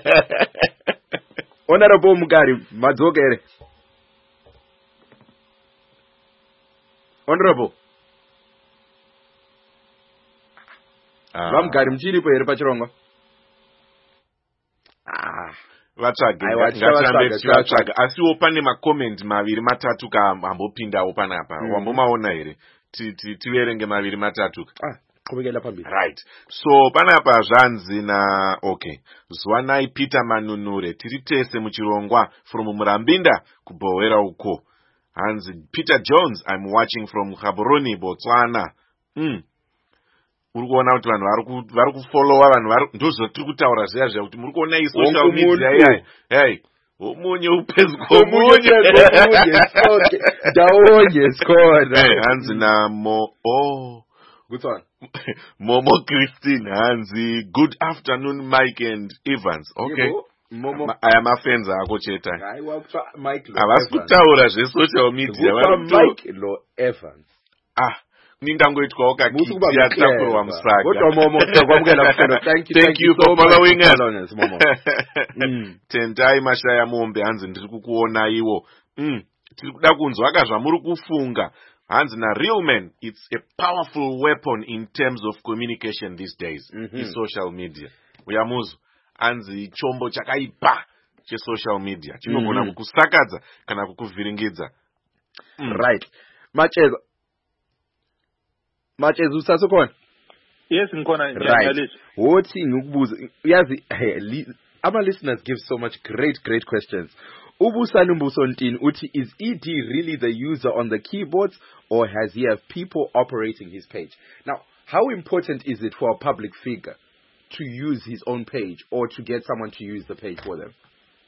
S1: Honorable Mugari madzokere Honorable. Ah. Vamugari mchiripo here pachirongo.
S2: Ah. Vatsvage vatsvaga asiwo pane macomment maviri matatu kaambopindawo panapa mm. wambomaona here tiverenge maviri matatu
S1: ah qhubekela phambili
S2: right so panapa zvanzi na okay zwanai Peter Manunure tiri tese muchirongwa from Murambinda kubhowera uko Hanzi Peter Jones, I'm watching from Gaborone, Botswana. Mm. Uri kuona kuti vanhu vari kufollowa vanhu ndozo tiri kutaura zviya zviya kuti muri kuona social media yayi hey omunye upezi komunye
S1: okay daonye skona
S2: hanzi na mo oh
S1: good one
S2: Momo Christine hanzi good afternoon Mike and Evans okay yeah, Momo aya mafenza ako cheta
S1: aiwa Mike
S2: avasi kutaura zvesocial media
S1: vari Mike lo Evans
S2: ah ningangoitwawo kakitia takurwa musaga
S1: kodwa Momo takwamukela kufendo thank you
S2: thank you for following us Momo tendai mashaya mombe hanzi ndiri kukuona iwo mm tiri kuda kunzwa kazvamuri kufunga hanzi na real men it's a powerful weapon in terms of communication these days mm-hmm. in social media uyamuzo hanzi chombo chakaipa chesocial media chinogona mm-hmm. kukusakadza kana kukuvhiringidza
S1: mm. right macheza macheza usasokona
S4: yes ngikona
S1: right wothi ngikubuza yazi our listeners give so much great great questions Ubusani Mbusontini uti is E D really the user on the keyboards or has he have people operating his page? Now, how important is it for a public figure to use his own page or to get someone to use the page for them?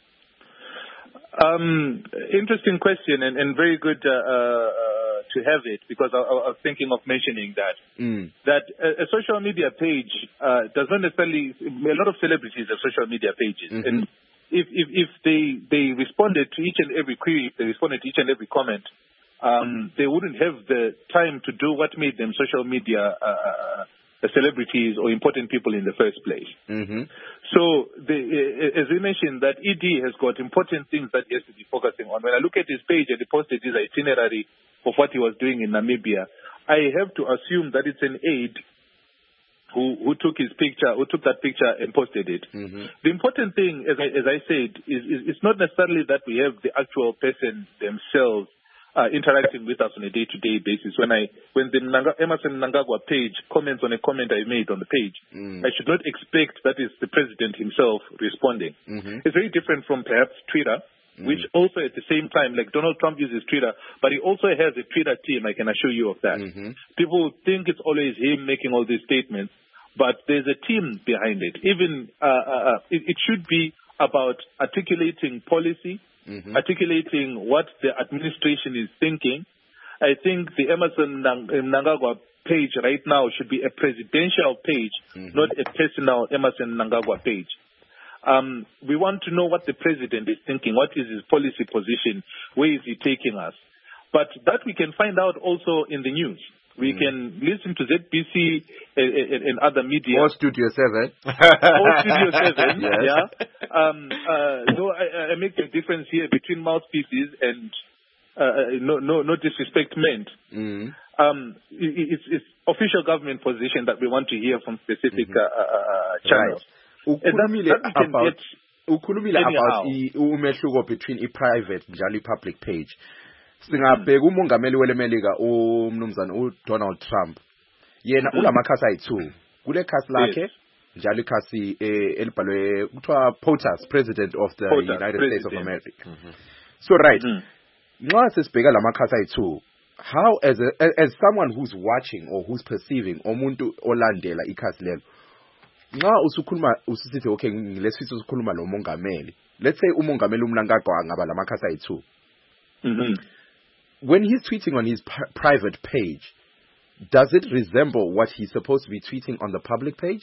S4: Um, interesting question and, and very good uh, uh, to have it because I, I was thinking of mentioning that. Mm. That a, a social media page uh, does not necessarily, a lot of celebrities have social media pages. Mm-hmm. And if, if, if they, they responded to each and every query, if they responded to each and every comment, um, they wouldn't have the time to do what made them social media uh, celebrities or important people in the first place. Mm-hmm. So, the, as we mentioned, that E D has got important things that he has to be focusing on. When I look at his page and he posted his itinerary of what he was doing in Namibia, I have to assume that it's an aide who, who took his picture, who took that picture and posted it. Mm-hmm. The important thing, as I, as I said, is, is it's not necessarily that we have the actual person themselves Uh, interacting with us on a day-to-day basis. When I, when the Nanga, Emerson Mnangagwa page comments on a comment I made on the page, mm. I should not expect that is the president himself responding. Mm-hmm. It's very different from perhaps Twitter, mm. which also at the same time, like Donald Trump uses Twitter, but he also has a Twitter team, I can assure you of that. Mm-hmm. People think it's always him making all these statements, but there's a team behind it. Even, uh, uh, it, it should be about articulating policy, Mm-hmm. articulating what the administration is thinking. I think the Emerson Mnangagwa page right now should be a presidential page, mm-hmm. not a personal Emmerson Mnangagwa page. Um, we want to know what the president is thinking, what is his policy position, where is he taking us. But that we can find out also in the news. We mm. can listen to Z B C and, and other media.
S1: Or Studio seven.
S4: Or Studio seven,
S1: yes.
S4: yeah. Um, uh, no, I, I make a difference here between mouthpieces and uh, no, no, no disrespect meant. Mm. Um, it, it's, it's official government position that we want to hear from specific mm-hmm. uh, uh, channels.
S1: Right. Ukhulumile about, ukhulumile about umehluko between a private njalo public page. Singabheka umongameli welemelika umnumzana uDonald Trump. Yena ulamakhasi ayi-two. Kule khasi lakhe njalo ikhasi elibhalwe kuthiwa POTUS, President of the POTUS, United President. States of America. Mm-hmm. So right. Nxa mm-hmm. sesibheka lamakhasi ayi-two, how as a, as someone who's watching or who's perceiving umuntu olandela ikhasi lelo, nxa usukhuluma ususithi okay lesifisa ukukhuluma lo mongameli, let's say umongameli uMnangagwa ngaba lamakhasi ayi-two. Mhm. When he's tweeting on his p- private page, does it resemble what he's supposed to be tweeting on the public page?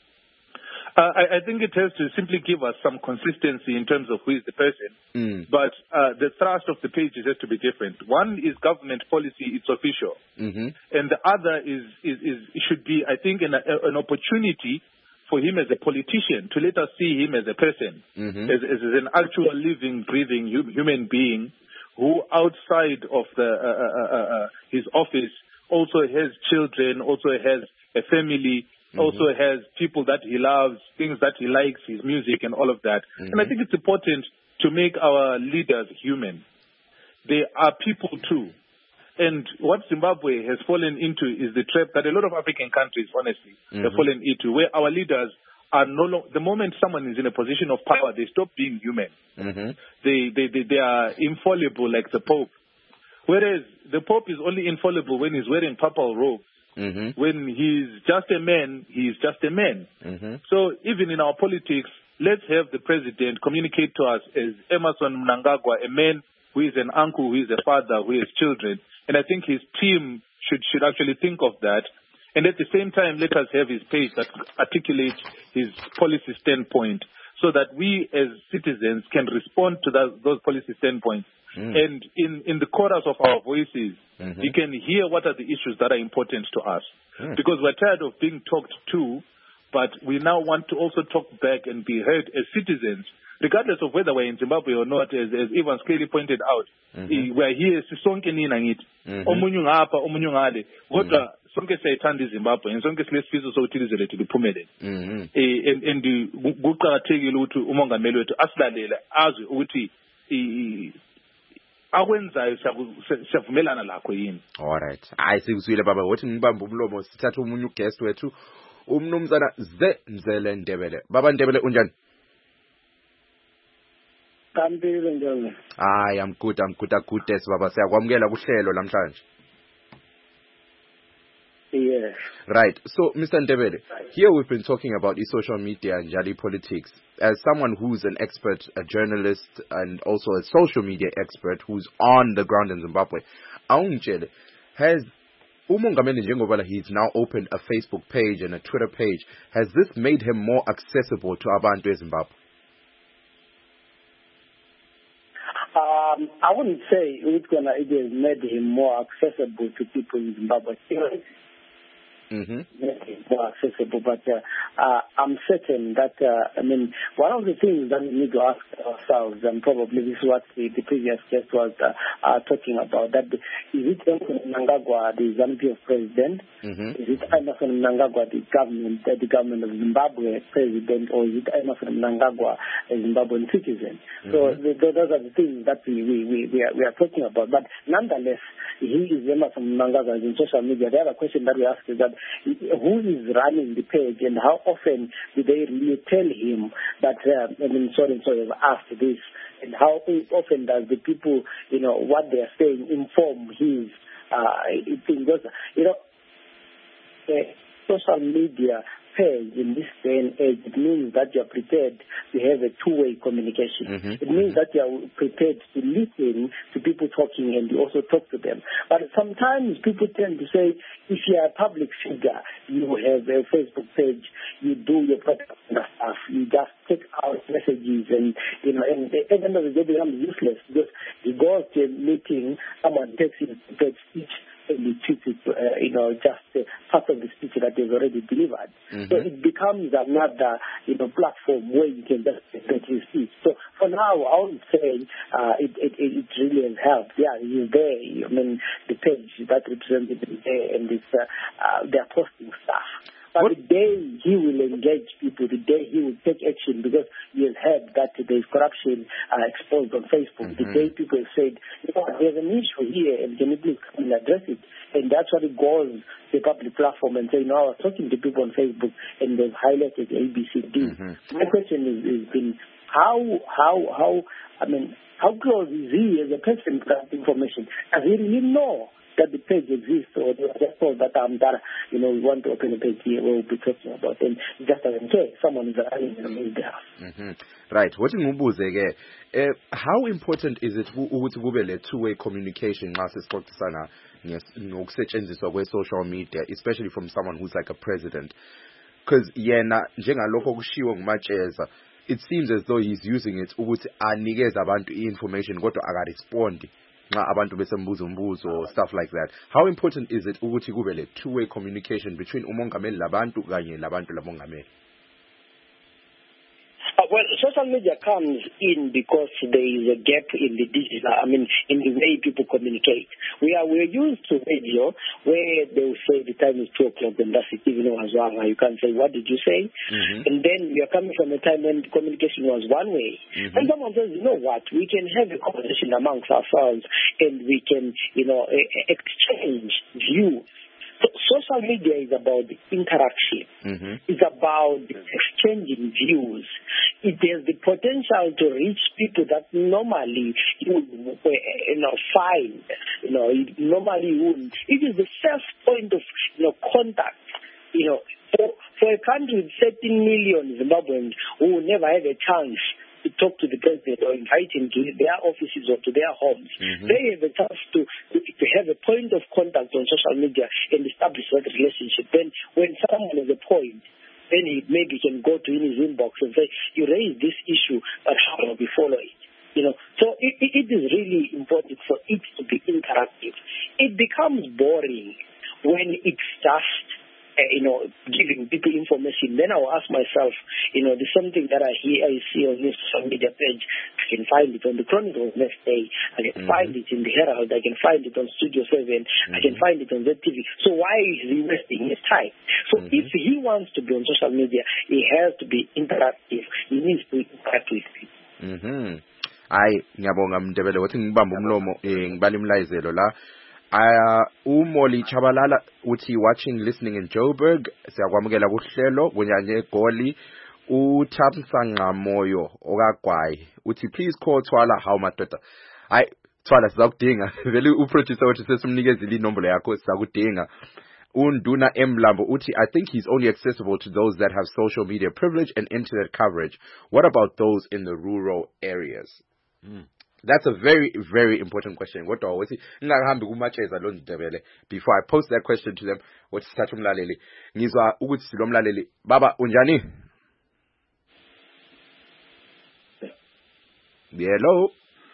S4: Uh, I, I think it has to simply give us some consistency in terms of who is the person. Mm. But uh, the thrust of the pages has to be different. One is government policy, it's official. Mm-hmm. And the other is, is, is should be, I think, an, an opportunity for him as a politician to let us see him as a person, mm-hmm. as, as an actual living, breathing human being who outside of the uh, uh, uh, uh, his office also has children, also has a family, mm-hmm. also has people that he loves, things that he likes, his music and all of that. Mm-hmm. And I think it's important to make our leaders human. They are people too. And what Zimbabwe has fallen into is the trap that a lot of African countries, honestly, mm-hmm. have fallen into, where our leaders are no longer, the moment someone is in a position of power, they stop being human. Mm-hmm. They, they, they, they are infallible like the Pope. Whereas the Pope is only infallible when he's wearing purple robes. Mm-hmm. When he's just a man, he's just a man. Mm-hmm. So even in our politics, let's have the president communicate to us as Emmerson Mnangagwa, a man who is an uncle, who is a father, who has children. And I think his team should, should actually think of that. And at the same time, let us have his page that articulates his policy standpoint so that we as citizens can respond to that, those policy standpoints. Mm. And in, in the chorus of our voices, mm-hmm. we can hear what are the issues that are important to us. Mm. Because we're tired of being talked to, but we now want to also talk back and be heard as citizens, regardless of whether we're in Zimbabwe or not, as, as Evans clearly pointed out. Mm-hmm. We're here, sisonke nina ngithi. Omunye ngapha, omunye ngale. Kodwa sonke siyayithanda iZimbabwe, and sonke silesifiso sokuthi ilizwe lethu liphumelele. Eh and and kuqhakathekile ukuthi umongameli wethu asilalele azwe ukuthi akwenzayo siyavumelana lakho yini.
S1: All right. Hayi sikuzwile baba, wothi ngibambe umlomo sithatha umunye uguest wethu umnumzana Ze Mzele Ndebele. Baba Ndebele unjani?
S5: Kampilo njalo.
S1: Hayi I'm good, I'm good, good as baba, siyakwamukela kuhlelo namhlanje.
S5: Yes.
S1: Right. So, Mister Ndebele, here we've been talking about social media and Jali politics. As someone who's an expert, a journalist, and also a social media expert who's on the ground in Zimbabwe, Aungele, has umongameli njengoba he's now opened a Facebook page and a Twitter page. Has this made him more accessible to abantu Zimbabwe?
S5: Um, I wouldn't say it's gonna it has made him more accessible to people in Zimbabwe. Mm-hmm. More accessible, but uh, uh, I'm certain that uh, I mean one of the things that we need to ask ourselves, and probably this is what the, the previous guest was uh, uh, talking about, that is it Emmerson Mnangagwa, the Zambian president? Mm-hmm. Is it Emmerson Mnangagwa, the government, uh, the government of Zimbabwe president, or is it Emmerson Mnangagwa, a Zimbabwean citizen? Mm-hmm. So the, the, those are the things that we we we, we, are, we are talking about. But nonetheless, he is Emmerson Mnangagwa in social media. The other question that we ask is that who is running the page, and how often do they really tell him that uh, I mean, so and so have asked this, and how often does the people, you know, what they are saying inform his uh, thing? Because, you know, uh, social media
S7: page in this day and age, it means that you're prepared to have a two-way communication. Mm-hmm. It means mm-hmm. that you're prepared to listen to people talking and you also talk to them. But sometimes people tend to say, if you're a public figure, you have a Facebook page, you do your propaganda stuff, you just take out messages and, you know, and at the end of the day, it becomes useless because you go to a meeting, someone takes his speech, and you treat it, uh, you know, just uh, part of the speech that they've already delivered. Mm-hmm. So it becomes another, you know, platform where you can just get your speech. So for now, I would say uh, it, it it really has helped. Yeah, he's there. I mean, the page that represents it is there, and it's, uh, uh, they're posting stuff. But what? The day he will engage people, the day he will take action, because he has heard that there's corruption uh, exposed on Facebook, mm-hmm. the day people have said, you know, there's an issue here, and can you please come and address it? And that's what it goes to a public platform and say, you know, I was talking to people on Facebook, and they've highlighted A, B, C, D. Mm-hmm. My question is, is been, how, how, how, I mean, how close is he as a person to that information? Does he really know that the page exists, or just told that um that you know we want to open a page here we'll be talking about, and he just doesn't care. Someone is running on his behalf.
S1: Mm-hmm. Right. What ngibuze ke, how important is it ukuthi kube le two-way communication nxa sesixoxisana ngokusetshenziswa kwe-social media, especially from someone who's like a president? Because yena njengalokho kushiwo nguMatsheza, it seems as though he's using it ukuthi anikeze abantu i-information kodwa akarespondi abantu besembuzo mbuzo, stuff like that. How important is it ukuthi kube le two-way communication between umongameli labantu kanye labantu lamongameli?
S7: Uh, well, social media comes in because there is a gap in the digital, I mean, in the way people communicate. We are we're used to radio where they will say the time is two o'clock and that's it, even though you can't say, what did you say? Mm-hmm. And then we are coming from a time when communication was one way. Mm-hmm. And someone says, you know what, we can have a conversation amongst ourselves and we can, you know, exchange views. So social media is about the interaction. Mm-hmm. It's about exchanging views. It has the potential to reach people that normally you would, you know, find, you know, normally you wouldn't. It is the first point of, you know, contact, you know, for, for a country with thirteen million Zimbabweans who will never have a chance to talk to the president or invite him to their offices or to their homes. Mm-hmm. They have a chance to, to to have a point of contact on social media and establish that relationship. Then when someone has a point, then he maybe can go to in his inbox and say, you raised this issue, but how will we follow it? You know, so it, it is really important for it to be interactive. It becomes boring when it's just you know, giving people information. Then I'll ask myself, you know, there's something that I hear, I see on this social media page. I can find it on the Chronicle next day. I can mm-hmm. find it in the Herald. I can find it on Studio seven. Mm-hmm. I can find it on Z T V. So why is he wasting his time? So mm-hmm. if he wants to be on social media, he has to be interactive. He needs to interact with people.
S1: Mhm. Hayi ngiyabonga Mndebele wathi ngibamba umlomo ngibala imlayezelo la. Uh, uMoli Chabalala uthi watching listening in Joburg, siyakwamukela kuhlelo kunyanye egoli. uThamsanqa Moyo okagwayi uthi please call Thwala how madoda. Hayi Thwala sizakudinga vele uproducer wethu sesimnikezile inombolo yakho sizakudinga. Unduna Mlambo uthi I think he's only accessible to those that have social media privilege and internet coverage. What about those in the rural areas? Mm. That's a very, very important question. What do I say? Before I post that question to them, what start umlaleli? Ngizwa ukuthi silomlaleli. Baba unjani? Hello.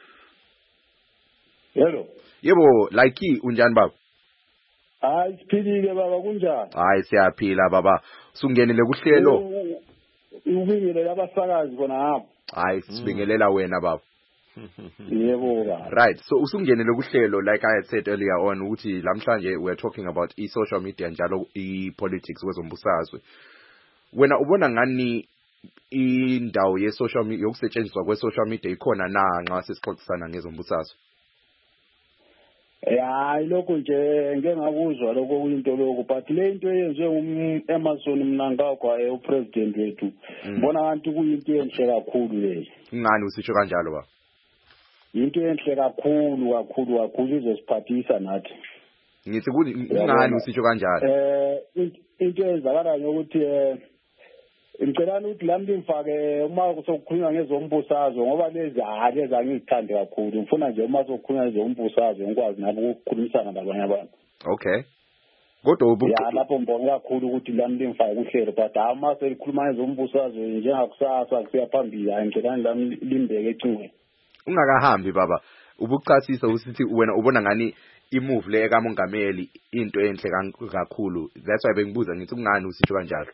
S8: Hello.
S1: Yebo, like unjani baba?
S8: Hayi siphilile baba kunjani?
S1: Hayi siyaphila baba. Sungenele kuhlelo.
S8: Ubingele labasakazi khona hapha.
S1: Hayi sibingelela wena baba.
S8: Yebo.
S1: Right, so usungenele kuhlelo like I had said earlier on ukuthi lamhlanje we're talking about e-social media njalo e-politics kwezombusazwe. Wena ubona ngani indawo ye-social media yokusetshenziswa kwe-social media ikhona na nxa sesixoxisana ngezombusazwe?
S8: Hayi lokho nje ngeke ngakuzwa lokho kuyinto lokho, but le into eyenziwe uEmmerson Mnangagwa upresident wethu ngibona abantu kuyinto enhle kakhulu leyo.
S1: Ngani usitsho kanjalo ba?
S8: Into enhle kakhulu kakhulu kakhulu izosiphathisa nathi.
S1: ngithi kungani usitsho kanjalo
S8: eh into ezakalayo ukuthi eh ngicela ukuthi lami ngifake uma kusokukhulunywa ngezombusazwe ngoba lezi lezi angizithandi kakhulu ngifuna nje uma sokukhulunywa ngezombusazwe ngikwazi nabo ukukhulumisana nabanye abantu
S1: okay kodwa ubu
S8: ya lapho ngibona kakhulu ukuthi lami ngifake kuhlelo but uma selikhuluma ngezombusazwe njengakusasa kusiya phambili ngicela lami limbeke ecingweni
S1: ungakahambi baba ubuchasisa usithi wena ubona ngani imove le kamongameli into enhle kakhulu that's why bengibuza ngithi kungani usitsho kanjalo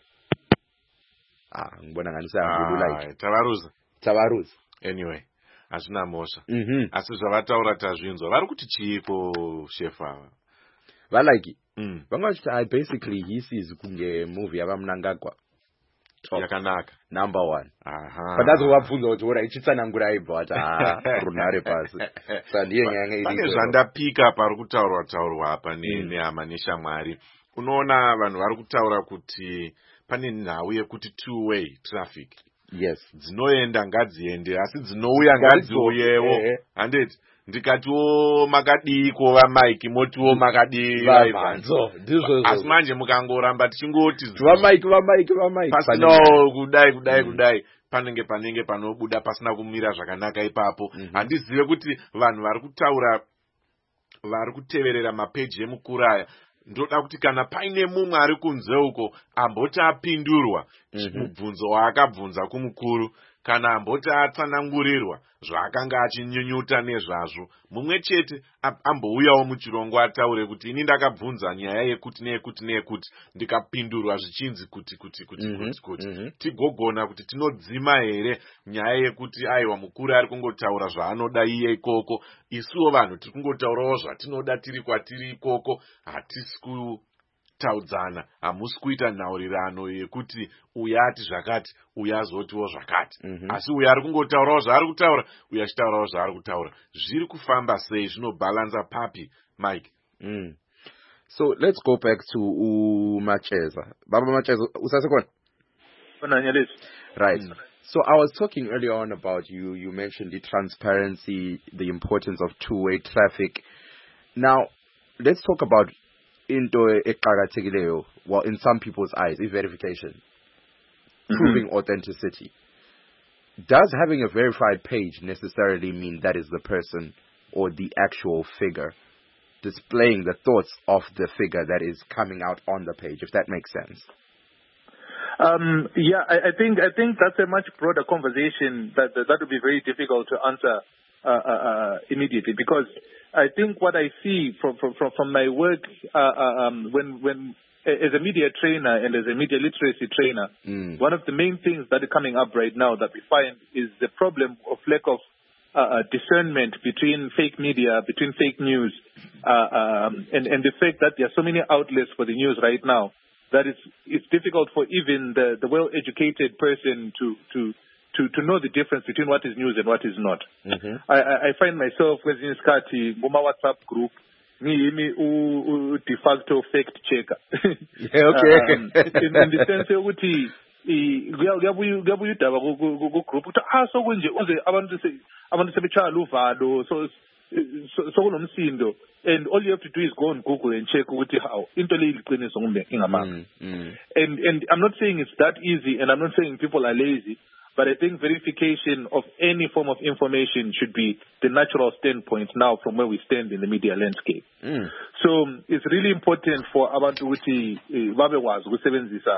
S1: ah ngibona ngani sayangulula
S2: like Tabaruza
S1: Tabaruza
S2: anyway asina mosha
S1: mhm
S2: asizvavataura tazvinzwa vari kuti chiiko chef ava
S1: va like
S2: mm
S1: vangachi I basically he sees kunge movie yabamnangagwa
S2: yakanaka
S1: number one
S2: aha
S1: but that's what wabvunza kuti ora ichitsanangura ibva ah runare pasi sandiye nyanga iri
S2: pane zvandapika pari kutaurwa taurwa apa nehama neshamwari unoona vanhu vari kutaura kuti pane nhau yekuti two way traffic
S1: yes
S2: dzinoenda ngadziende asi dzinouya ngadziuyewo handeti ndikatiwo makadiko vamike motiwo makadii
S1: vamhanzo ndizvo
S2: asi manje mukangoramba tichingoti
S1: vamike vamike vamike
S2: pasinawo kudai kudai kudai panenge panenge panobuda pasina kumira zvakanaka ipapo handizive kuti vanhu vari kutaura vari kuteverera mapeji emukuru aya ndoda kuti kana paine mumwe ari kunze uko amboti apindurwa mubvunzo waakabvunza kumukuru kana amboti atsanangurirwa zvaakanga achinyunyuta nezvazvo mumwe chete ambouyawo muchirongo ataure kuti ini ndakabvunza nyaya yekuti neyekuti neyekuti ndikapindurwa zvichinzi kuti kuti kuti kuti kuti tigogona kuti tinodzima here nyaya yekuti aiwa mukuru ari kungotaura zvaanoda iye ikoko isuwo vanhu tiri kungotaurawo zvatinoda tiri kwatiri ikoko hatisi kutaudzana hamusi kuita nhaurirano yekuti uya ati zvakati uya azotiwo zvakati asi uya ari kungotaurawo zvaari kutaura uya achitaurawo zvaari kutaura zviri kufamba sei zvinobhalansa papi Mike
S1: mm. So let's go back to uMacheza baba Macheza usasekhona right mm. So I was talking earlier on about you you mentioned the transparency, the importance of two-way traffic. Now let's talk about into eqhakathekileyo, well, in some people's eyes, is verification, mm-hmm. proving authenticity. Does having a verified page necessarily mean that is the person or the actual figure displaying the thoughts of the figure that is coming out on the page, if that makes sense?
S4: Um, yeah, I, I think I think that's a much broader conversation that that, that would be very difficult to answer uh, uh, immediately, because I think what I see from from from, from my work uh, um, when when as a media trainer and as a media literacy trainer, mm. one of the main things that are coming up right now that we find is the problem of lack of uh, discernment between fake media, between fake news, uh, um, and and the fact that there are so many outlets for the news right now that it's it's difficult for even the, the well-educated person to, to to to know the difference between what is news and what is not. Mm-hmm. I, I find myself within Skati Muma WhatsApp group, me me u de facto fact checker.
S1: Yeah, okay.
S4: um, in, in the sense of what he kuyabuya kuyabuya udaba ku group ukuthi ah so kunje uze abantu abantu sebechaya luvalo so so kunomsindo. And all you have to do is go on Google and check what how into mm, mm. And and I'm not saying it's that easy, and I'm not saying people are lazy, but I think verification of any form of information should be the natural standpoint now from where we stand in the media landscape. Mm. So it's really important for abantu ukuthi babekwazi ukusebenzisa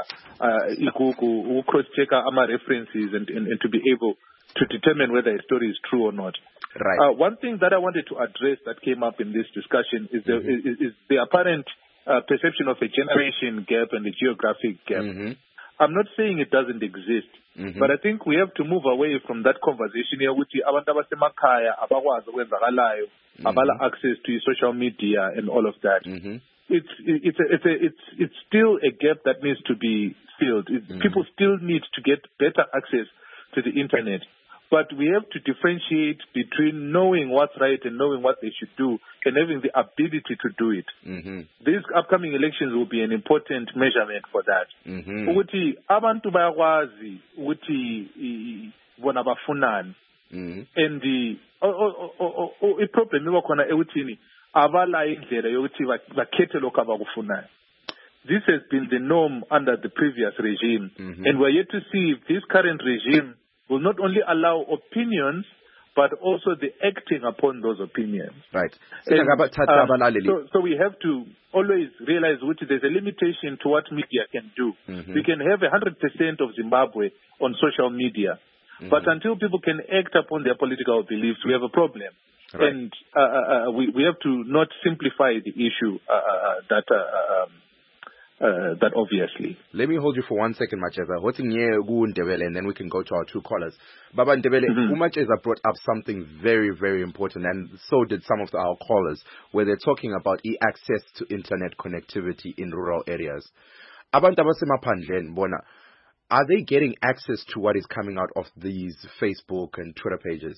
S4: cross check ama references and, and and to be able to determine whether a story is true or not.
S1: Right.
S4: Uh, one thing that I wanted to address that came up in this discussion is the, mm-hmm. is, is the apparent uh, perception of a generation gap and a geographic gap. Mm-hmm. I'm not saying it doesn't exist, mm-hmm. but I think we have to move away from that conversation here with abantu abasemakhaya abakwazi okwenzakalayo, abala access to social media and all of that. Mm-hmm. It's it's a, it's a, it's it's still a gap that needs to be filled. Mm-hmm. People still need to get better access to the internet. But we have to differentiate between knowing what's right and knowing what they should do and having the ability to do it. Mm-hmm. These upcoming elections will be an important measurement for that. Ukuthi abantu bayakwazi ukuthi bona bafunani. And the oh, oh, oh, oh, oh, problem iba khona ekuthini abala indlela yokuthi bakhethe lokho abakufunayo. This has been the norm under the previous regime. Mm-hmm. And we're yet to see if this current regime will not only allow opinions, but also the acting upon those opinions.
S1: Right.
S4: And, um, so, so we have to always realize which there's a limitation to what media can do. Mm-hmm. We can have one hundred percent of Zimbabwe on social media. Mm-hmm. But until people can act upon their political beliefs, we have a problem. Right. And uh, uh, we, we have to not simplify the issue uh, uh, that... Uh, um, Uh, that obviously.
S1: Let me hold you for one second, Macheza. And then we can go to our two callers. Baba Ndebele, mm-hmm. Macheza brought up something very, very important, and so did some of the, our callers, where they're talking about e-access to internet connectivity in rural areas. Abantu abasemaphandleni bona, are they getting access to what is coming out of these Facebook and Twitter pages?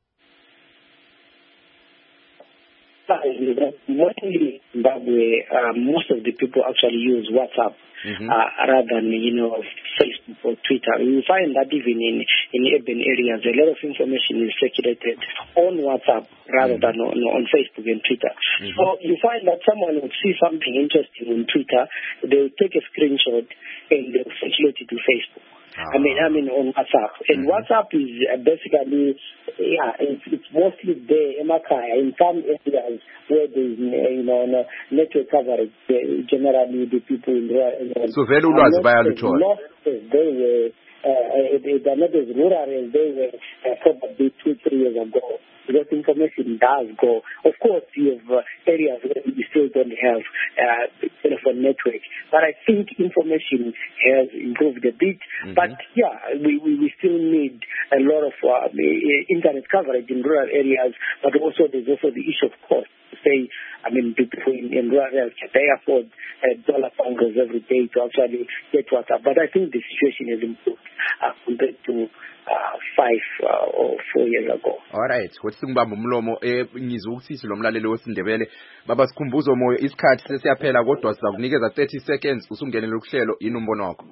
S7: Mostly Zimbabwe, uh, most of the people actually use WhatsApp mm-hmm. uh, rather than, you know, Facebook or Twitter. You find that even in, in urban areas, a lot of information is circulated on WhatsApp rather mm-hmm. than on, on Facebook and Twitter. Mm-hmm. So you find that someone would see something interesting on Twitter, they will take a screenshot and they will circulate it to Facebook. I mean, I mean on WhatsApp, and mm-hmm. WhatsApp is uh, basically, yeah, it's, it's mostly there in Makaya, in some areas where there is, you know, no network coverage. Uh, generally, the people in there. You know,
S1: so very was by a lot.
S7: Not they were, uh, they're not as rural as they were uh, probably two, three years ago. Because information does go. Of course, you have uh, areas where you still don't have uh, telephone network. But I think information has improved a bit. Mm-hmm. But yeah, we, we, we still need a lot of uh, internet coverage in rural areas. But also there's also the issue of cost. Say, I mean, people in, in rural areas, they afford uh, dollar bundles every day to actually get WhatsApp. But I think the situation has improved uh, compared to uh, five uh, or four years ago.
S1: All right. Singibamba umlomo eh ngizwa ukuthi silomlaleli wesindebele baba sikhumbuzo moyo isikhathi sesiyaphela kodwa sizakunikeza thirty seconds usungenele ukuhlelo yini umbono wakho.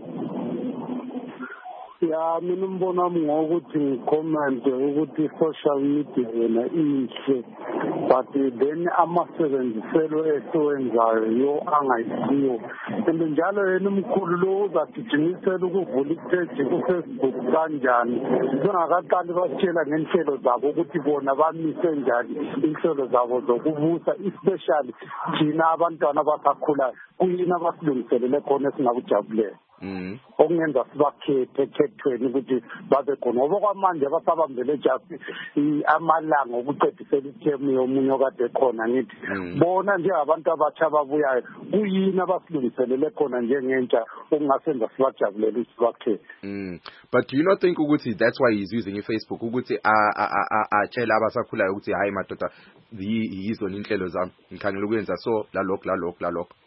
S8: Ya mina umbono wami ngokuthi ngicomment ukuthi social media yena inhle but then amasebenziselo esewenzayo yo angayisiyo and njalo yena umkhulu lo uzagijimisela ukuvula ipage ku-Facebook kanjani bengakaqali basitshela ngenhlelo zabo ukuthi bona bamise njani inhlelo zabo zokubusa especially thina abantwana abasakhulayo kuyini abasilungiselele khona esingakujabulela. Mm. Okungenza sibakhethe khethweni ukuthi babe khona ngoba kwamanje abasabambele just amalanga okuqedisela ithemu yomunye okade khona ngithi bona nje abantu abatsha ababuyayo kuyini abasilungiselele khona njengentsha okungasenza sibajabulele sibakhethe.
S1: Mm. But do you not think ukuthi that's why he's using Facebook ukuthi atshela abasakhulayo ukuthi hayi madoda yizo inhlelo zami ngikhangela ukwenza so la lokho la lokho la lokho?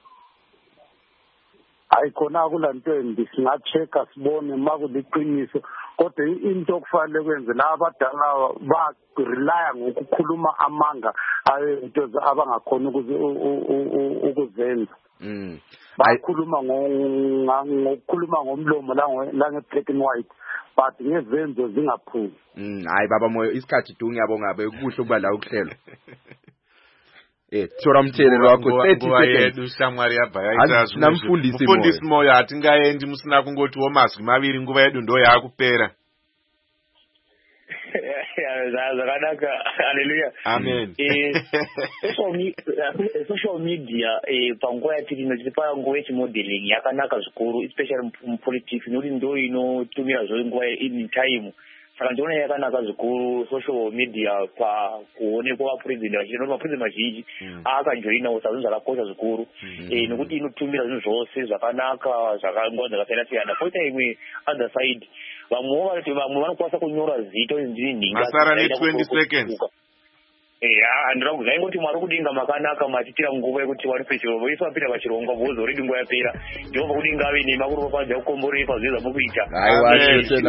S8: Ayikhona kulanto embi singacheka sibone makuliqiniso kodwa into okufanele kwenze la abadala ba rely ngokukhuluma amanga ayinto abangakhona ukuzenza. Mm. Bakhuluma ngokukhuluma ngomlomo la nge-black and white but ngezenzo zingaphumi.
S1: Mm, hayi baba moyo isikhathi du ngiyabonga bekuhle ukuba la ukuhlelo. Eh thora mthelelo wakho thirty seconds
S2: ushamwari yabhaya
S1: namfundisi moyo
S2: mfundisi moyo athi ngayendi musina kungoti womaswi maviri nguva yedu ndo yakupera.
S7: Zakanaka haleluya
S2: amen.
S7: Eh social media eh panguva yatiri tipa nguva yechimodeling yakanaka zvikuru especially mu politics noti ndo inotumira zvo nguva in time. Saka ndinoona yakanaka zvikuru social media pa kuonekwa president vachino mapresident mazhinji akajoina usazvinhu zvakakosha zvikuru eh nekuti inotumira zvinhu zvose zvakanaka zvakangwa zvakasiyana siyana. Poita imwe other side vamwe vanoti vamwe vanokwanisa kunyora zito ndini
S2: masara ne twenty seconds.
S7: Yeah, and wrong. I got to Marudinga Makanaka, Matira, and go away with one picture. We saw Peter Chironga was already going to appear. Joe Budinga in Makurova, Jokombori, for the Bukicha.
S1: I want to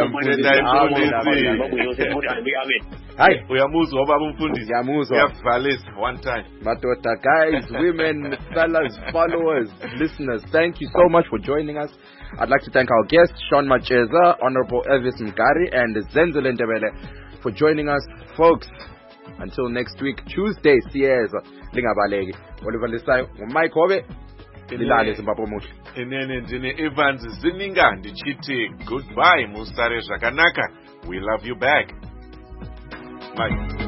S2: Hi, we are Muzo, Babufundi,
S1: Yamuzo,
S2: Valis, one time.
S1: Matota, guys, women, fellas, followers, listeners, thank you so much for joining us. I'd like to thank our guests, Sean Macheza, Honorable Elvis Mkari, and Zenzele Ndebele for joining us. Folks, Until next week, Tuesday, siyeza lingabaleki. Oliver Lisayo, Mike Hobe, Lilale Zimbabwe muhle.
S2: Inene ndine Evans Zininga ndichiti goodbye musare zvakanaka. We love you back. Bye.